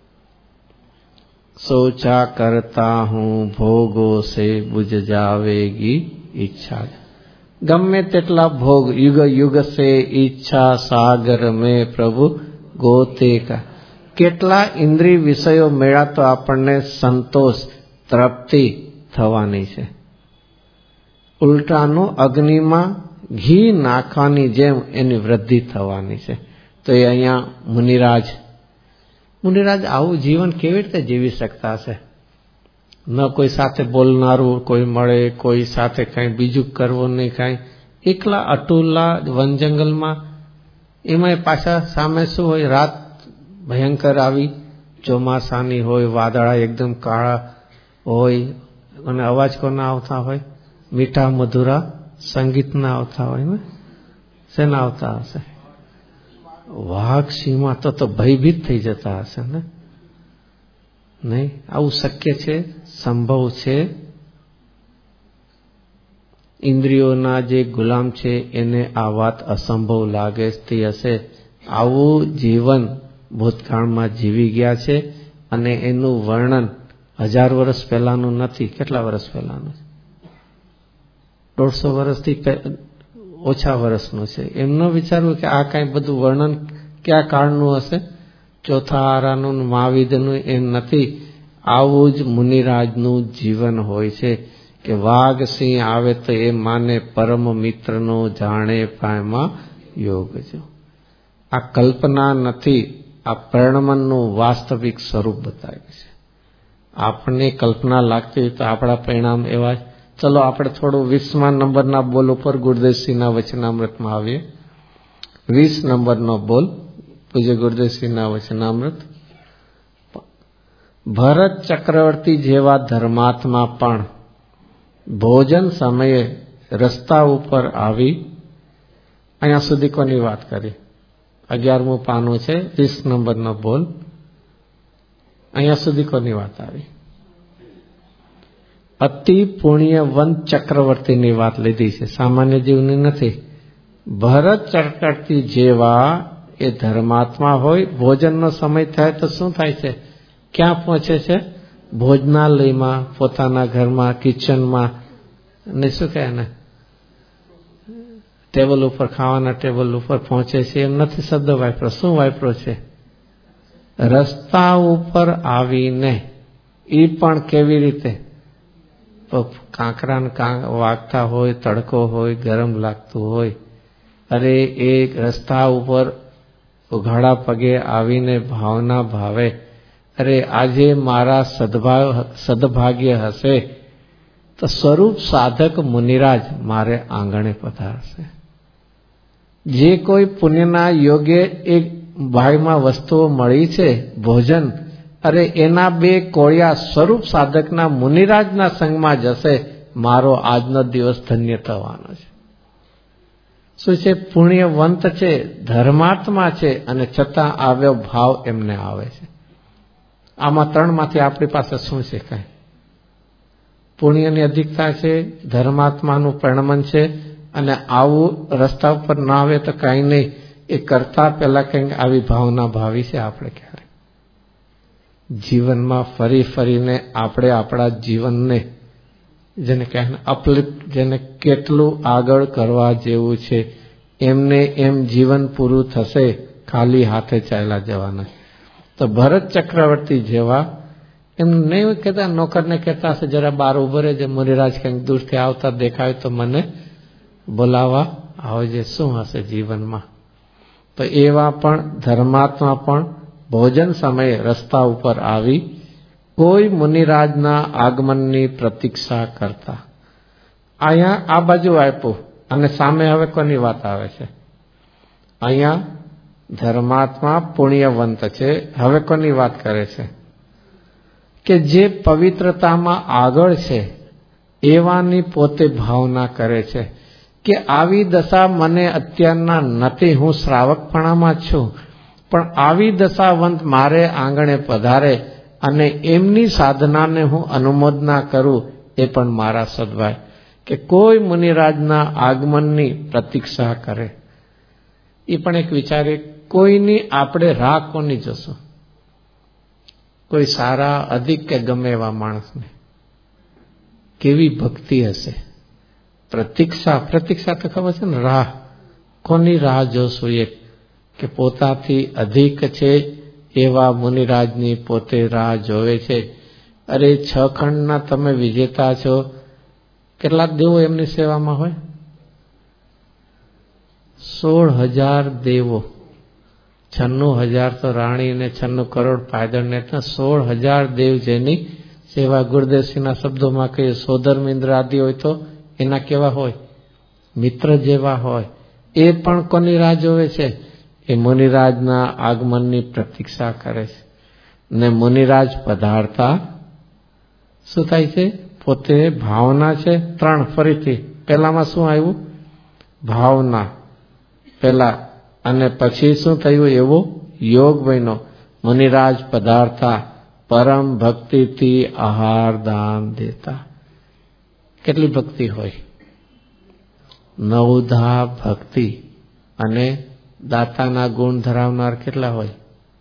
સોચા કરતા હું ભોગો સે બુજ જાવેગી ઈચ્છા. ગમે તેટલા ભોગ, યુગ યુગ સે ઈચ્છા સાગર મેં પ્રભુ ગોતે કા. કેટલા ઇન્દ્રિય વિષયો મેળા તો આપણને સંતોષ તૃપ્તિ થવાની છે. ઉલટાનું અગ્નિમાં ઘી નાખવાની જેમ એની વૃદ્ધિ થવાની છે. તો એ અહીંયા મુનિરાજ મુનિરાજ આવું જીવન કેવી રીતે જીવી શકતા હશે? ન કોઈ સાથે બોલનારું કોઈ મળે, કોઈ સાથે કઈ બીજું કરવું નહીં, કઈ એકલા અટુલા વન જંગલમાં. એમાં પાછા સામે શું હોય? રાત ભયંકર આવી, ચોમાસાની હોય, વાદળા એકદમ કાળા હોય, અને અવાજ કોના આવતા હોય? મીઠા મધુરા સંગીતના આવતા હોય ને. શેના આવતા હશે? વાઘ સિંહમાં તો તો ભયભીત થઈ જતા હશે ને. નહીં, આવું શક્ય છે? સંભવ છે? ઇન્દ્રિયોના જે ગુલામ છે એને આ વાત અસંભવ લાગતી હશે. આવું જીવન ભૂતકાળમાં જીવી ગયા છે, અને એનું વર્ણન હજાર વર્ષ પહેલાનું નથી. કેટલા વર્ષ પહેલાનું? દોઢસો વર્ષથી ઓછા વર્ષનું છે. એમ ન વિચારવું કે આ કઈ બધું વર્ણન ક્યાં કાળનું હશે? ચોથા આરાનું, મહાવીરનું એમ નથી. આવું જ મુનિરાજનું જીવન હોય છે કે વાઘ સિંહ આવે તો એ માને પરમ મિત્રનો જાણે પાયમાં યોગ. જો આ કલ્પના નથી, આ પરિણમનનું વાસ્તવિક સ્વરૂપ બતાવ્યું છે. આપણને કલ્પના લાગતી હોય તો આપણા પરિણામ એવા. ચલો આપણે થોડું વીસમા નંબરના બોલ ઉપર ગુરુદેવસિંહના વચનામૃતમાં આવીએ. વીસ નંબરનો બોલ પૂજ્ય ગુરુદેવસિંહના વચનામૃત. ભરત ચક્રવર્તી જેવા ધર્માત્મા પણ ભોજન સમયે રસ્તા ઉપર આવી. અહીંયા સુધી કોની વાત કરી? અગિયારમું પાનું છે, વીસ નંબરનો બોલ. અહીંયા સુધી કોની વાત આવી? અતિ પુણ્યવંત ચક્રવર્તીની વાત લીધી છે, સામાન્ય જીવની નથી. ભરત ચક્રવર્તી જેવા એ ધર્માત્મા હોય, ભોજનનો સમય થાય તો શું થાય છે? ક્યાં પહોંચે છે? ભોજનાલયમાં, પોતાના ઘરમાં, કિચનમાં, ને શું કહે ને, ટેબલ ઉપર, ખાવાના ટેબલ ઉપર પહોંચે છે. એમ નથી શબ્દ વાપરો. શું વાપરો છે? રસ્તા ઉપર આવીને. એ પણ કેવી રીતે? કાંકરા વાગતા હોય, તડકો હોય, ગરમ લાગતું હોય, અરે એ રસ્તા ઉપર ઉઘાડા પગે આવીને ભાવના ભાવે, અરે આજે મારા સદભાવ સદભાગ્ય હશે તો સ્વરૂપ સાધક મુનિરાજ મારે આંગણે પધારશે. જે કોઈ પુણ્યના યોગે એક ભાગમાં વસ્તુઓ મળી છે, ભોજન, અરે એના બે કોળિયા સ્વરૂપ સાધકના મુનિરાજના સંગમાં જશે, મારો આજનો દિવસ ધન્ય થવાનો છે. શું છે? પુણ્યવંત છે, ધર્માત્મા છે, અને છતાં આવ્યો ભાવ એમને આવે છે. આમાં ત્રણમાંથી આપણી પાસે શું છે? કઈ પુણ્યની અધિકતા છે, ધર્માત્માનું પરિણમન છે, અને આવું રસ્તા ઉપર ના આવે તો કઈ નહીં. એ કરતા પહેલા કંઈક આવી ભાવના ભાવી છે. આપણે ક્યારે જીવનમાં ફરી ફરીને આપણે આપણા જીવનને, જેને કહે અપલિફ્ટ, જેને કેટલું આગળ કરવા જેવું છે, એમને એમ જીવન પૂરું થશે, ખાલી હાથે ચાલ્યા જવાના. તો ભરત ચક્રવર્તી જેવા એમ નહીં કહેતા, નોકરને કહેતા હશે જરા બહાર ઉભો રહેજે, મુનિરાજ કંઈક દૂરથી આવતા દેખાય તો મને બોલાવા આવજે. શું હશે જીવનમાં? તો એવા પણ ધર્માત્મા પણ ભોજન સમયે રસ્તા ઉપર આવી કોઈ મુનિરાજના આગમનની પ્રતીક્ષા કરતા. અહીંયા આ બાજુ આપ્યું, અને સામે હવે કોની વાત આવે છે? અહીંયા ધર્માત્મા પુણ્યવંત છે. હવે કોની વાત કરે છે? કે જે પવિત્રતામાં આગળ છે એવાની પોતે ભાવના કરે છે કે આવી દશા મને અત્યારના નથી, હું શ્રાવકપણામાં છું, પણ આવી દશાવંત મારે આંગણે પધારે અને એમની સાધનાને હું અનુમોદના કરું, એ પણ મારા સદભાઈ. કે કોઈ મુનિરાજના આગમનની પ્રતીક્ષા કરે. એ પણ એક વિચારે, કોઈની આપણે રાહ કોની જોશું? કોઈ સારા અધિક કે ગમે એવા માણસને કેવી ભક્તિ હશે? પ્રતીક્ષા, પ્રતીક્ષા તો ખબર છે ને, રાહ. કોની રાહ જોશું? એક કે પોતાથી અધિક છે એવા મુનિરાજની પોતે રાહ જોવે છે. અરે છ ખંડના તમે વિજેતા છો, કેટલા દેવો એમની સેવામાં હોય? સોળ હજાર દેવો. છન્નું હજાર તો રાણી ને છન્નું કરોડ પાયદળ ને સોળ હજાર દેવ જેની સેવા. ગુરુદેવસિંહના શબ્દોમાં કહીએ, સોધર્મ ઇન્દ્ર આદિ હોય તો એના કેવા હોય? મિત્ર જેવા હોય. એ પણ કોની રાહ જોવે છે? એ મુનિરાજના આગમનની પ્રતીક્ષા કરે છે. ને મુનિરાજ પધારતા શું થાય છે? પોતે ભાવના છે ત્રણ. ફરીથી પહેલામાં શું આવ્યું? ભાવના પહેલા, અને પછી શું થયું? એવો યોગ બન્યો. મુનિરાજ પધારતા પરમ ભક્તિથી આહાર દાન દેતા. કેટલી ભક્તિ હોય? નવધા ભક્તિ. અને દાતાના ગુણ ધરાવનાર કેટલા હોય?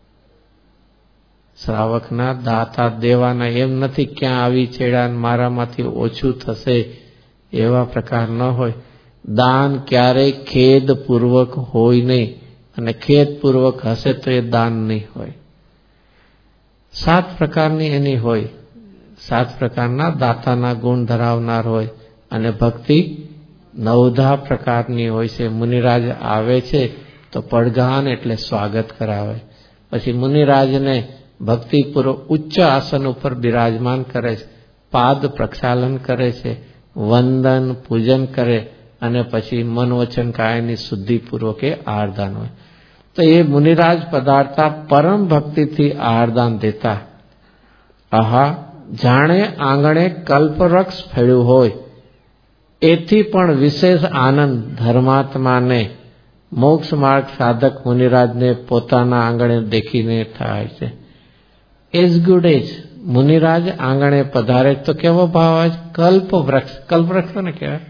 શ્રાવકના દાતા દેવાના. એમ નથી ક્યાં આવી છેડા મારામાંથી ઓછું થશે એવા પ્રકાર ન હોય. દાન ક્યારેય ખેદપૂર્વક હોય નહીં, અને ખેદપૂર્વક હશે તો એ દાન નહીં હોય. સાત પ્રકારની એની હોય. સાત પ્રકારના દાતાના ગુણ ધરાવનાર હોય. અને ભક્તિ નવધા પ્રકારની હોય છે. મુનિરાજ આવે છે તો પડઘાન એટલે સ્વાગત કરાવે. પછી મુનિરાજને ભક્તિપૂર્વક ઉચ્ચ આસન ઉપર બિરાજમાન કરે છે, પાદ પ્રક્ષાલન કરે છે, વંદન પૂજન કરે, અને પછી મન વચન કાયની શુદ્ધિપૂર્વક એ આહારદાન હોય. તો એ મુનિરાજ પધારતા પરમ ભક્તિથી આહારદાન દેતા. આહા, જાણે આંગણે કલ્પવૃક્ષ ફળ્યું હોય એથી પણ વિશેષ આનંદ ધર્માત્માને, મોક્ષ માર્ગ સાધક મુનિરાજને પોતાના આંગણે દેખીને થાય છે. એઝ ગુડ એજ મુનિરાજ આંગણે પધારે તો કેવો ભાવ આવે? કલ્પ વૃક્ષ. કલ્પ વૃક્ષ ને કહેવાય.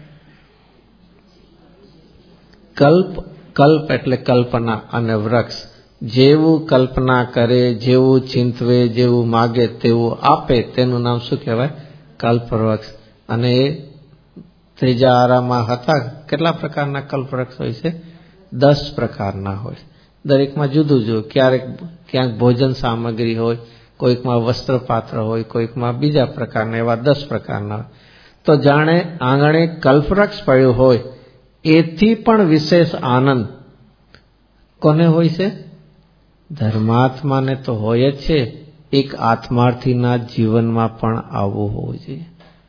કલ્પ, કલ્પ એટલે કલ્પના, અને વૃક્ષ જેવું કલ્પના કરે, જેવું ચિંતવે, જેવું માગે તેવું આપે, તેનું નામ શું કહેવાય? કલ્પવૃક્ષ. અને એ ત્રીજા આરામાં હતા. કેટલા પ્રકારના કલ્પવૃક્ષ હોય છે? દસ પ્રકારના હોય. દરેકમાં જુદું જુદું. ક્યારેક ક્યાંક ભોજન સામગ્રી હોય, કોઈકમાં વસ્ત્રપાત્ર હોય, કોઈકમાં બીજા પ્રકારના, એવા દસ પ્રકારના હોય. તો જાણે આંગણે કલ્પવૃક્ષ પડ્યું હોય એથી પણ વિશેષ આનંદ કોને હોય છે? ધર્માત્માને તો હોય જ છે. એક આત્માર્થીના જીવનમાં પણ આવવું હોવું જોઈએ.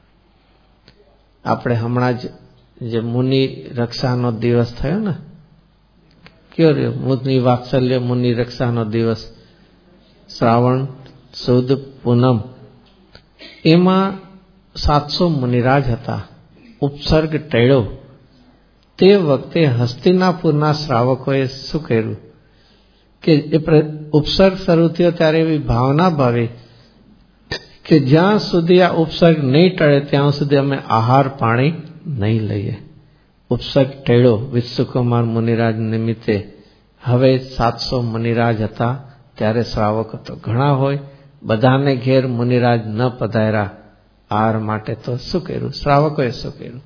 આપણે હમણાં જ જે મુનિ રક્ષાનો દિવસ થયો ને, કયો રહ્યો? મુનિ વાત્સલ્ય મુનિ રક્ષાનો દિવસ, શ્રાવણ સુદ પૂનમ. એમાં સાતસો મુનિરાજ હતા. ઉપસર્ગ ટેળો. તે વખતે હસ્તિનાપુરના શ્રાવકોએ શું કર્યું કે એ ઉપસર્ગ શરૂ થયો ત્યારે એવી ભાવના ભાવી કે જ્યાં સુધી આ ઉપસર્ગ નહીં ટળે ત્યાં સુધી અમે આહાર પાણી નહીં લઈએ. ઉપસર્ગ ટેળો વિશ્વકુમાર મુનિરાજ નિમિત્તે. હવે સાતસો મુનિરાજ હતા ત્યારે શ્રાવક તો ઘણા હોય. બધાને ઘેર મુનિરાજ ન પધાર્યા. આહાર માટે તો શું કર્યું? શ્રાવકોએ શું કર્યું?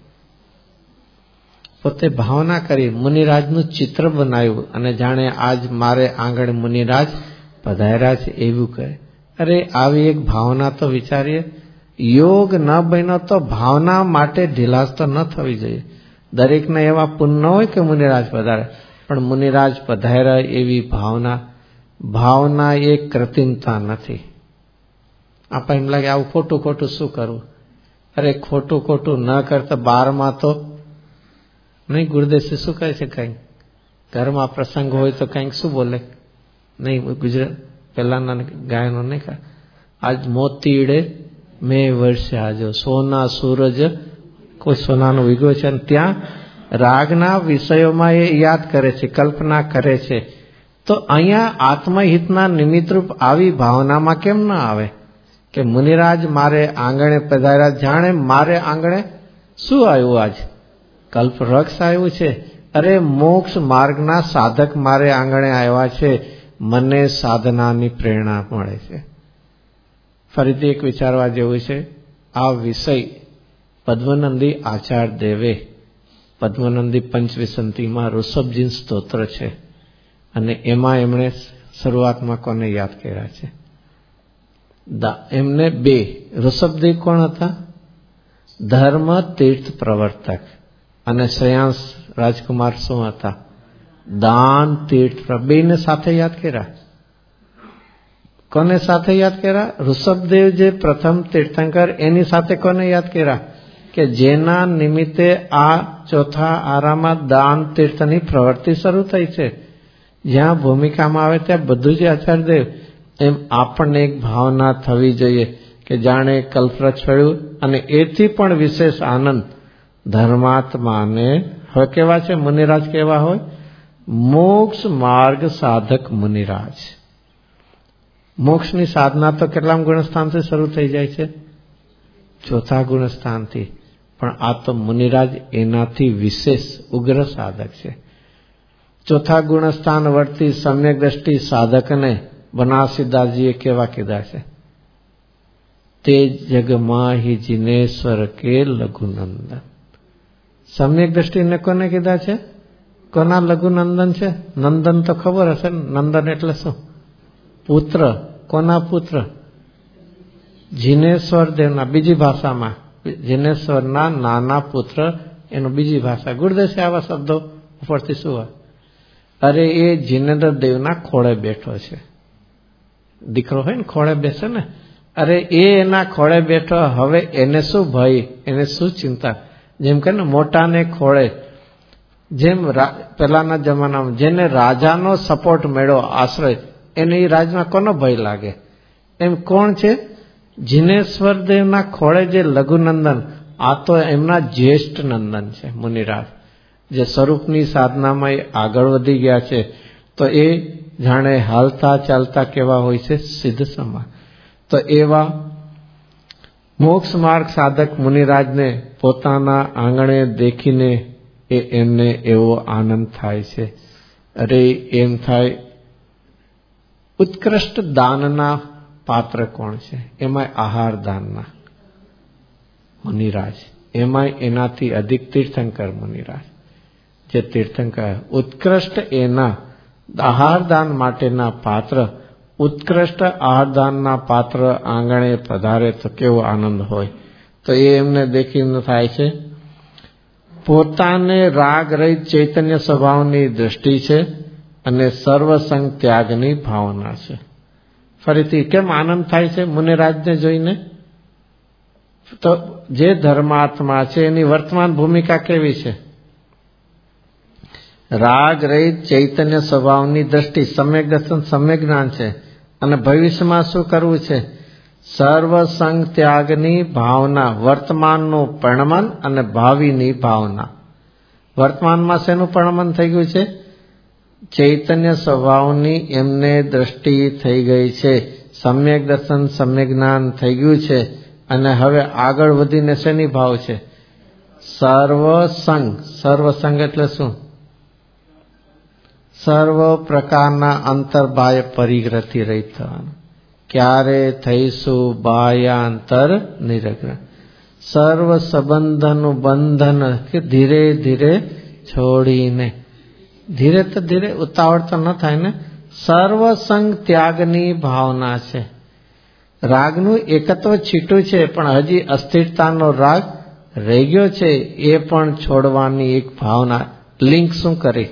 પોતે ભાવના કરી, મુનિરાજનું ચિત્ર બનાવ્યું, અને જાણે આજ મારે આંગણે મુનિરાજ પધાર્યા છે એવું કહે. અરે આવી એક ભાવના તો વિચારીએ. યોગ ન બન્યો તો ભાવના માટે ઢીલાસ તો ન થવી જોઈએ. દરેકને એવા પુણ્ય હોય કે મુનિરાજ પધારે, પણ મુનિરાજ પધાર્યા એવી ભાવના. ભાવના એ કૃત્રિમતા નથી. આપણે એમ લાગે આવું ખોટું ખોટું શું કરવું? અરે ખોટું ખોટું ન કરતા બારમાં તો નહીં. ગુરુદેવસિંહ શું કહે છે? કંઈક ઘરમાં પ્રસંગ હોય તો કંઈક શું બોલે? નહીં, ગુજરાત પહેલાના ગાયનો નહીં કહે, આજ મોતીડે મેં વર્ષે આજો, સોના સૂરજ કોઈ સોનાનો વિગો છે. અને ત્યાં રાગના વિષયોમાં એ યાદ કરે છે, કલ્પના કરે છે. તો અહીંયા આત્મહિતના નિમિત્તરૂપ આવી ભાવનામાં કેમ ના આવે કે મુનિરાજ મારે આંગણે પધાર્યા, જાણે મારે આંગણે શું આવ્યું? આજ કલ્પવૃક્ષ આવ્યું છે. અરે મોક્ષ માર્ગના સાધક મારે આંગણે આવ્યા છે, મને સાધનાની પ્રેરણા મળે છે. ફરીથી એક વિચારવા જેવું છે. આ વિષય પદ્મનંદી આચાર્ય દેવે પદ્મનંદી પંચવિસંતિમાં ઋષભજીન સ્તોત્ર છે, અને એમાં એમણે શરૂઆતમાં કોને યાદ કર્યા છે? એમને બે. ઋષભદેવ કોણ હતા? ધર્મ તીર્થ પ્રવર્તક. અને શ્રેયાંશ રાજકુમાર શું હતા? દાન તીર્થ. બેને સાથે યાદ કર્યા. કોને સાથે યાદ કર્યા? ઋષભદેવ જે પ્રથમ તીર્થંકર, એની સાથે કોને યાદ કર્યા? કે જેના નિમિત્તે આ ચોથા આરામાં દાન તીર્થની પ્રવૃત્તિ શરૂ થઈ છે. જ્યાં ભૂમિકામાં આવે ત્યાં બધું જ આચાર્યદેવ. એમ આપણને એક ભાવના થવી જોઈએ કે જાણે કલ્પવૃક્ષ ફળ્યું, અને એથી પણ વિશેષ આનંદ ધર્માત્માને હવે કેવા છે? મુનિરાજ કેવા હોય? મોક્ષ માર્ગ સાધક મુનિરાજ. મોક્ષની સાધના તો કેટલામ ગુણસ્થાનથી શરૂ થઈ જાય છે? ચોથા ગુણસ્થાનથી. પણ આ તો મુનિરાજ એનાથી વિશેષ ઉગ્ર સાધક છે. ચોથા ગુણસ્થાન વર્તી સમ્યક દ્રષ્ટિ સાધકને બનારસીદાસજીએ કેવા કીધા છે? તે જગમાહી જિનેશ્વર કે લઘુનંદન. સમ્યક દ્રષ્ટિને કોને કીધા છે? કોના લઘુનંદન છે? નંદન તો ખબર હશે ને. નંદન એટલે શું? પુત્ર. કોના પુત્ર? જિનેશ્વર દેવના. બીજી ભાષામાં જિનેશ્વરના નાના પુત્ર, એનો બીજી ભાષા. ગુરુદેવ છે આવા શબ્દો ઉપરથી શું હોય? અરે એ જિનેન્દ્ર દેવના ખોળે બેઠો છે. દીકરો હોય ને ખોળે બેસે ને, અરે એ એના ખોળે બેઠો. હવે એને શું ભય, એને શું ચિંતા? જેમ કે ને મોટાને ખોળે, જેમ પેલાના જમાનામાં જેને રાજાનો સપોર્ટ મળ્યો, આશ્રય, એને એ રાજમાં કોનો ભય લાગે? એમ કોણ છે? જિનેશ્વર દેવના ખોળે જે લઘુનંદન, આ તો એમના જ્યેષ્ઠ નંદન છે મુનિરાજ, જે સ્વરૂપની સાધનામાં આગળ વધી ગયા છે. તો એ જાણે હાલતા ચાલતા કેવા હોય છે? સિદ્ધ સમાન. તો એવા મોક્ષ માર્ગ સાધક મુનિરાજને પોતાના આંગણે દેખીને એ એમને એવો આનંદ થાય છે. અરે એમ થાય, ઉત્કૃષ્ટ દાનના પાત્ર કોણ છે? એમાંય આહાર દાનના મુનિરાજ, એમાંય એનાથી અધિક તીર્થંકર મુનિરાજ. જે તીર્થંકર ઉત્કૃષ્ટ એના આહારદાન માટેના પાત્ર, ઉત્કૃષ્ટ આહારદાનના પાત્ર આંગણે પધારે તો કેવો આનંદ હોય. તો એ એમને દેખીને થાય છે. પોતાને રાગ રહિત ચૈતન્ય સ્વભાવની દૃષ્ટિ છે અને સર્વસંગ ત્યાગની ભાવના છે. ફરીથી કેમ આનંદ થાય છે મુનિરાજને જોઈને? તો જે ધર્માત્મા છે એની વર્તમાન ભૂમિકા કેવી છે? રાગ રહિત ચૈતન્ય સ્વભાવની દ્રષ્ટિ, સમ્યક દર્શન, સમ્યક જ્ઞાન છે. અને ભવિષ્યમાં શું કરવું છે? સર્વસંગ ત્યાગની ભાવના, વર્તમાનનું પ્રણમન અને ભાવિની ભાવના. વર્તમાનમાં શેનું પ્રણમન થઈ ગયું છે? ચૈતન્ય સ્વભાવની એમને દ્રષ્ટિ થઈ ગઈ છે, સમ્યક દર્શન, સમ્યક જ્ઞાન થઈ ગયું છે. અને હવે આગળ વધીને શેની ભાવ છે? સર્વસંગ. સર્વસંગ એટલે શું? સર્વ પ્રકારના અંતર્બાહ્ય પરિગ્રહથી રહિત થવાનું. ક્યારે થઈશું બાહ્યાંતર નિરગ્રહ. સર્વ સંબંધનું બંધન કે ધીરે ધીરે છોડીને, ધીરે તો ધીરે, ઉતાવળ તો ન થાય ને. સર્વસંગ ત્યાગની ભાવના છે. રાગનું એકત્વ છીટું છે, પણ હજી અસ્થિરતાનો રાગ રહી ગયો છે. એ પણ છોડવાની એક ભાવના. લિંક શું કરી?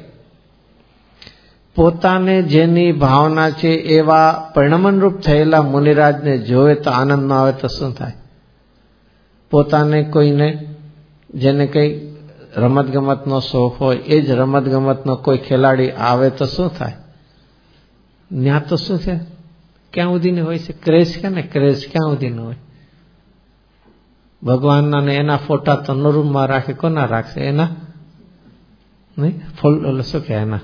પોતાને જેની ભાવના છે એવા પરિણમનરૂપ થયેલા મુનિરાજને જોવે તો આનંદ ન આવે તો શું થાય? પોતાને કોઈને જેને કંઈ રમતગમતનો શોખ હોય, એ જ રમતગમતનો કોઈ ખેલાડી આવે તો શું થાય? ત્યાં તો શું છે? ક્યાં સુધીની હોય છે? ક્રેઝ કે ને ક્રેઝ ક્યાં સુધીનું હોય? ભગવાનના ને એના ફોટા તો રૂમમાં રાખે, કોના રાખશે? એના નહીં ફૂલ શું કે એના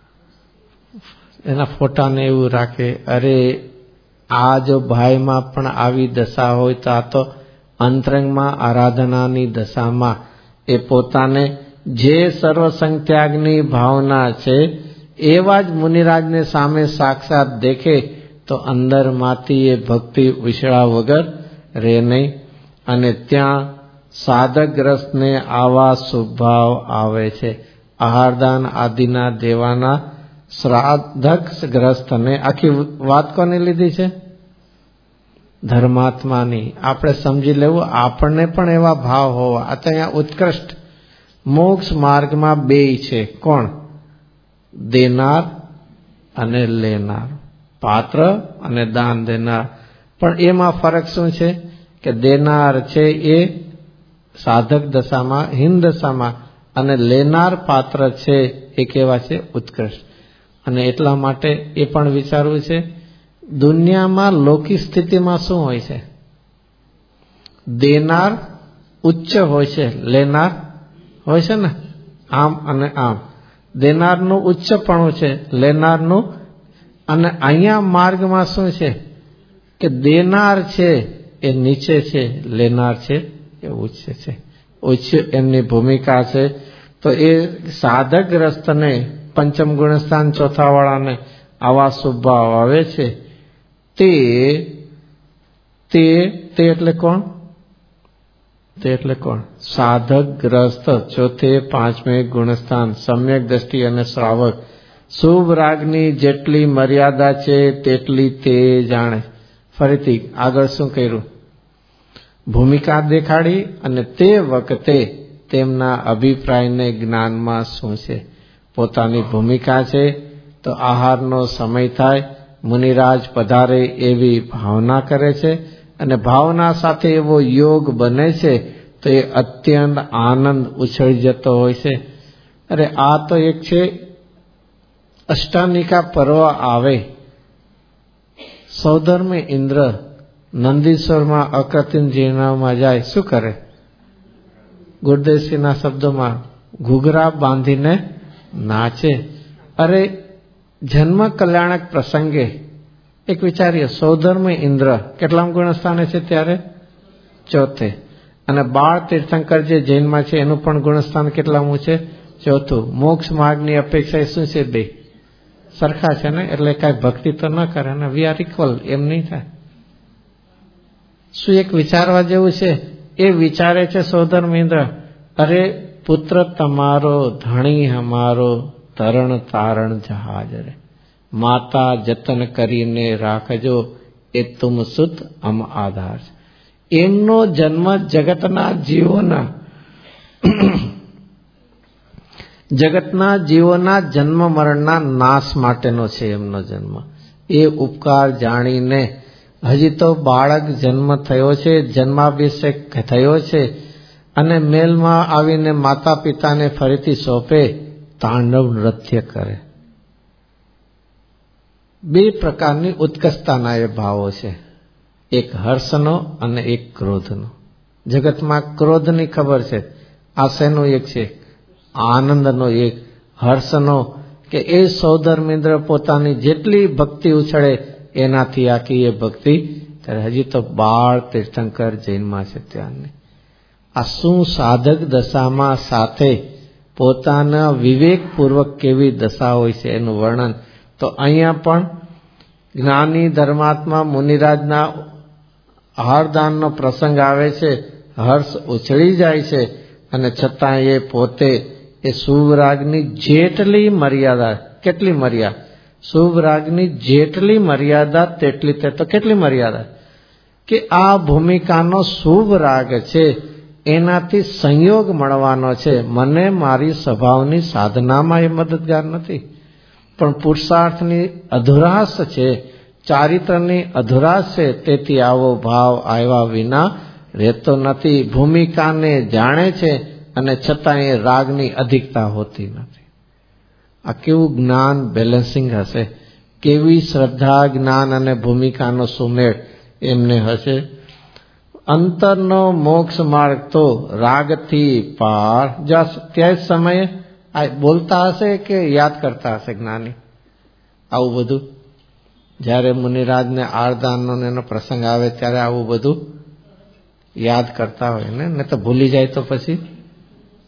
એના ફોટાને એવું રાખે. અરે આ જો ભાઈમાં પણ આવી દશા હોય તો આ તો અંતરંગમાં આરાધનાની દશામાં એ પોતાને જે સર્વસંખ્યાગની ભાવના છે એવા જ મુનિરાજને સામે સાક્ષાત દેખે તો અંદરમાંથી એ ભક્તિ વિસળા વગર રહે નહીં. અને ત્યાં સાધકગ્રસ્તને આવા સ્વભાવ આવે છે. આહારદાન આદિના દેવાના શ્રાદ્ધગ્રસ્તને, આખી વાત કોને લીધી છે? ધર્માત્માની. આપણે સમજી લેવું, આપણને પણ એવા ભાવ હોવા. આ તો અહીંયા ઉત્કૃષ્ટ મોક્ષ માર્ગમાં બેય છે. કોણ? દેનાર અને લેનાર, પાત્ર અને દાન દેનાર. પણ એમાં ફરક શું છે કે દેનાર છે એ સાધક દશામાં, હિન્દ દશામાં, અને લેનાર પાત્ર છે એ કેવા છે? ઉત્કૃષ્ટ. અને એટલા માટે એ પણ વિચારવું છે, દુનિયામાં લૌકિક સ્થિતિમાં શું હોય છે? દેનાર ઉચ્ચ હોય છે, લેનાર હોય છે ને આમ અને આમ. દેનારનું ઉચ્ચપણું છે, લેનારનું. અને અહીંયા માર્ગમાં શું છે કે દેનાર છે એ નીચે છે, લેનાર છે એ ઉચ્ચ છે. ઉચ્ચ એમની ભૂમિકા છે. તો એ સાધક રસ્તને, પંચમ ગુણસ્થાન ચોથા વાળાને આવા સ્વભાવ આવે છે. તે તે તે એટલે કોણ? તે એટલે કોણ? સાધક ગ્રસ્ત. ચોથે પાંચમે ગુણસ્થાન સમ્યક દ્રષ્ટિ અને શ્રાવક. શુભ રાગની જેટલી મર્યાદા છે તેટલી તે જાણે. ફરીથી આગળ શું કર્યું? ભૂમિકા દેખાડી અને તે વખતે તેમના અભિપ્રાયને જ્ઞાનમાં શું છે? પોતાની ભૂમિકા છે તો આહારનો સમય થાય, મુનિરાજ પધારે એવી ભાવના કરે છે. અને ભાવના સાથે એવો યોગ બને છે તો એ અત્યંત આનંદ ઉછળી જતો હોય છે. અરે આ તો એક છે, અષ્ટાનિકા પર્વ આવે, સૌધર્મે ઇન્દ્ર નંદીશ્વરમાં અકૃત્રિમ જીર્ણમાં જાય, શું કરે? ગુરુદેવસિંહના શબ્દોમાં ઘૂઘરા બાંધીને નાચે. અરે જન્મ કલ્યાણક પ્રસંગે એક વિચારીએ, સૌધર્મ ઇન્દ્ર કેટલામ ગુણસ્થાને છે ત્યારે? ચોથે. અને બાળ તીર્થંકર જે જૈનમાં છે એનું પણ ગુણસ્થાન કેટલામું છે? ચોથું. મોક્ષ માર્ગની અપેક્ષા શું છે? બે સરખા છે ને, એટલે કાંઈ ભક્તિ તો ન કરે ને. વી આર ઇક્વલ, એમ નહીં થાય. શું એક વિચારવા જેવું છે? એ વિચારે છે સૌધર્મ ઇન્દ્ર, અરે પુત્ર તમારો ધણી હમારો તરણ તારણ જહાજ રે, માતા જતન કરીને રાખજો એ તુમ સુત અમ આધાર. એમનો જન્મ જગતના જીવોના જગતના જીવોના જન્મ મરણના નાશ માટેનો છે એમનો જન્મ. એ ઉપકાર જાણીને હજી તો બાળક જન્મ થયો છે, જન્માભિષેક થયો છે, અને મેલમાં આવીને માતા પિતાને ફરીથી સોંપે, તાંડવ નૃત્ય કરે. બે પ્રકારની ઉત્કર્ષતાના એ ભાવો છે, એક હર્ષનો અને એક ક્રોધનો. જગતમાં ક્રોધની ખબર છે, આ શેનો એક છે? આનંદનો એક, હર્ષનો, કે એ સૌધર્મેન્દ્ર પોતાની જેટલી ભક્તિ ઉછળે એનાથી આખી એ ભક્તિ કરે. હજી તો બાળ તીર્થંકર જૈનમાં છે ત્યાંની. આ શું સાધક દશામાં સાથે પોતાના વિવેકપૂર્વક કેવી દશા હોય છે એનું વર્ણન. તો અહીંયા પણ જ્ઞાની ધર્માત્મા મુનિરાજના આહારદાનનો પ્રસંગ આવે છે, હર્ષ ઉછળી જાય છે, અને છતાં એ પોતે એ શુભ રાગની જેટલી મર્યાદા, કેટલી મર્યાદા? શુભ રાગની જેટલી મર્યાદા તેટલી તે તો કેટલી મર્યાદા કે આ ભૂમિકાનો શુભ રાગ છે એનાથી સંયોગ મળવાનો છે. મને મારી સ્વભાવની સાધનામાં એ મદદગાર નથી, પણ પુરુષાર્થની અધુરાશ છે, ચારિત્રની અધુરાશ છે. તેથી આવો ભાવ આવ્યા વિના રહેતો નથી. ભૂમિકાને જાણે છે અને છતાં એ રાગની અધિકતા હોતી નથી. આ કેવું જ્ઞાન બેલેન્સિંગ હશે, કેવી શ્રદ્ધા, જ્ઞાન અને ભૂમિકાનો સુમેળ એમને હશે. અંતરનો મોક્ષ માર્ગ તો રાગથી પાર. ત્યાં સમયે આ બોલતા હશે કે યાદ કરતા હશે જ્ઞાની આવું બધું? જ્યારે મુનિરાજને આરદાનનો એનો પ્રસંગ આવે ત્યારે આવું બધું યાદ કરતા હોય ને, ને તો ભૂલી જાય તો પછી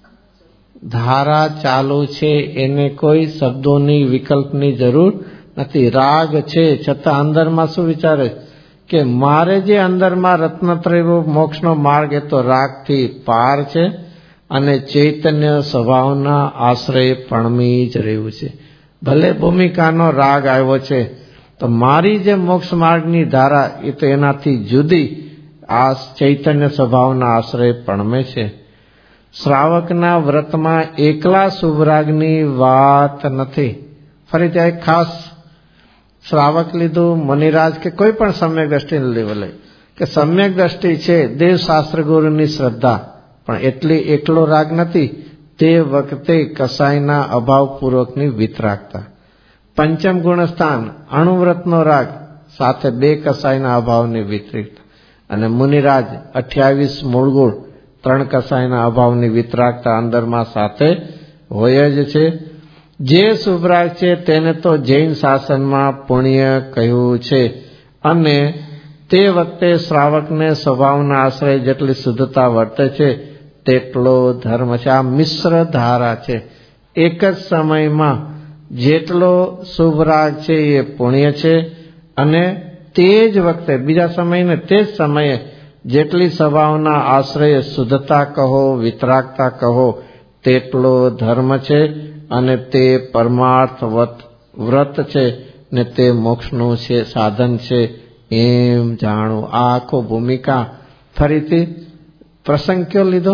ધારા ચાલુ છે, એને કોઈ શબ્દોની વિકલ્પની જરૂર નથી. રાગ છે છતાં અંદરમાં શું વિચારે કે મારે જે અંદરમાં રત્નત્રય મોક્ષનો માર્ગ એ તો રાગથી પાર છે અને ચૈતન્ય સ્વભાવના આશ્રય પણમી જ રહ્યું છે. ભલે ભૂમિકાનો રાગ આવ્યો છે તો મારી જે મોક્ષ માર્ગની ધારા એ તો એનાથી જુદી આ ચૈતન્ય સ્વભાવના આશ્રય પણમે છે. શ્રાવકના વ્રતમાં એકલા શુભરાગની વાત નથી. ફરી ત્યાં એક ખાસ શ્રાવક લીધું, મુનિરાજ કે કોઈ પણ સમ્યક દ્રષ્ટિ લેવલે કે સમ્યક દ્રષ્ટિ છે દેવશાસ્ત્ર ગુરુની શ્રદ્ધા, પણ એટલી એકલો રાગ નથી. તે વખતે કસાયના અભાવપૂર્વકની વિતરાગતા. પંચમ ગુણસ્થાન અણુવ્રતનો રાગ સાથે બે કસાયના અભાવની વિતરાગતા. અને મુનિરાજ અઠ્યાવીસ મૂળ ગુણ ત્રણ કસાયના અભાવની વિતરાગતા અંદરમાં સાથે હોય જ છે. જે શુભરાગ છે તેને તો જૈન શાસનમાં પુણ્ય કહ્યું છે અને તે વખતે શ્રાવકને સ્વભાવના આશ્રય જેટલી શુદ્ધતા વર્તે છે તેટલો ધર્મ છે. આ મિશ્ર ધારા છે. એક જ સમયમાં જેટલો શુભરાગ છે એ પુણ્ય છે અને તે જ વખતે બીજા સમયને તે જ સમયે જેટલી સ્વભાવના આશ્રય શુદ્ધતા કહો વિતરાગતા કહો તેટલો ધર્મ છે અને તે પરમાર્થ વ્રત છે ને તે મોક્ષનું છે સાધન છે એમ જાણો. આ આખો ભૂમિકા ફરીથી પ્રસંગ કયો લીધો?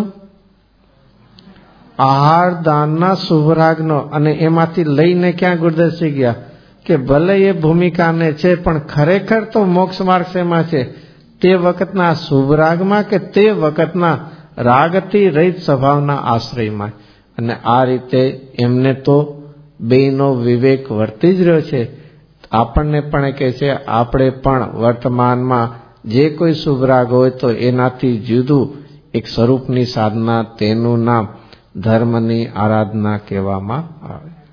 આહાર દાનના શુભરાગનો. અને એમાંથી લઈને ક્યાં ગુરુદેવજી ગયા કે ભલે એ ભૂમિકાને છે પણ ખરેખર તો મોક્ષ માર્ગ શેમાં છે? તે વખતના શુભરાગમાં કે તે વખતના રાગથી રહિત સ્વભાવના આશ્રયમાં. અને આ રીતે એમને તો બેનો વિવેક વર્તી જ રહ્યો છે. આપણને પણ કહે છે આપણે પણ વર્તમાનમાં જે કોઈ શુભરાગ હોય તો એનાથી જુદું એક સ્વરૂપની સાધના, તેનું નામ ધર્મની આરાધના કહેવામાં આવે.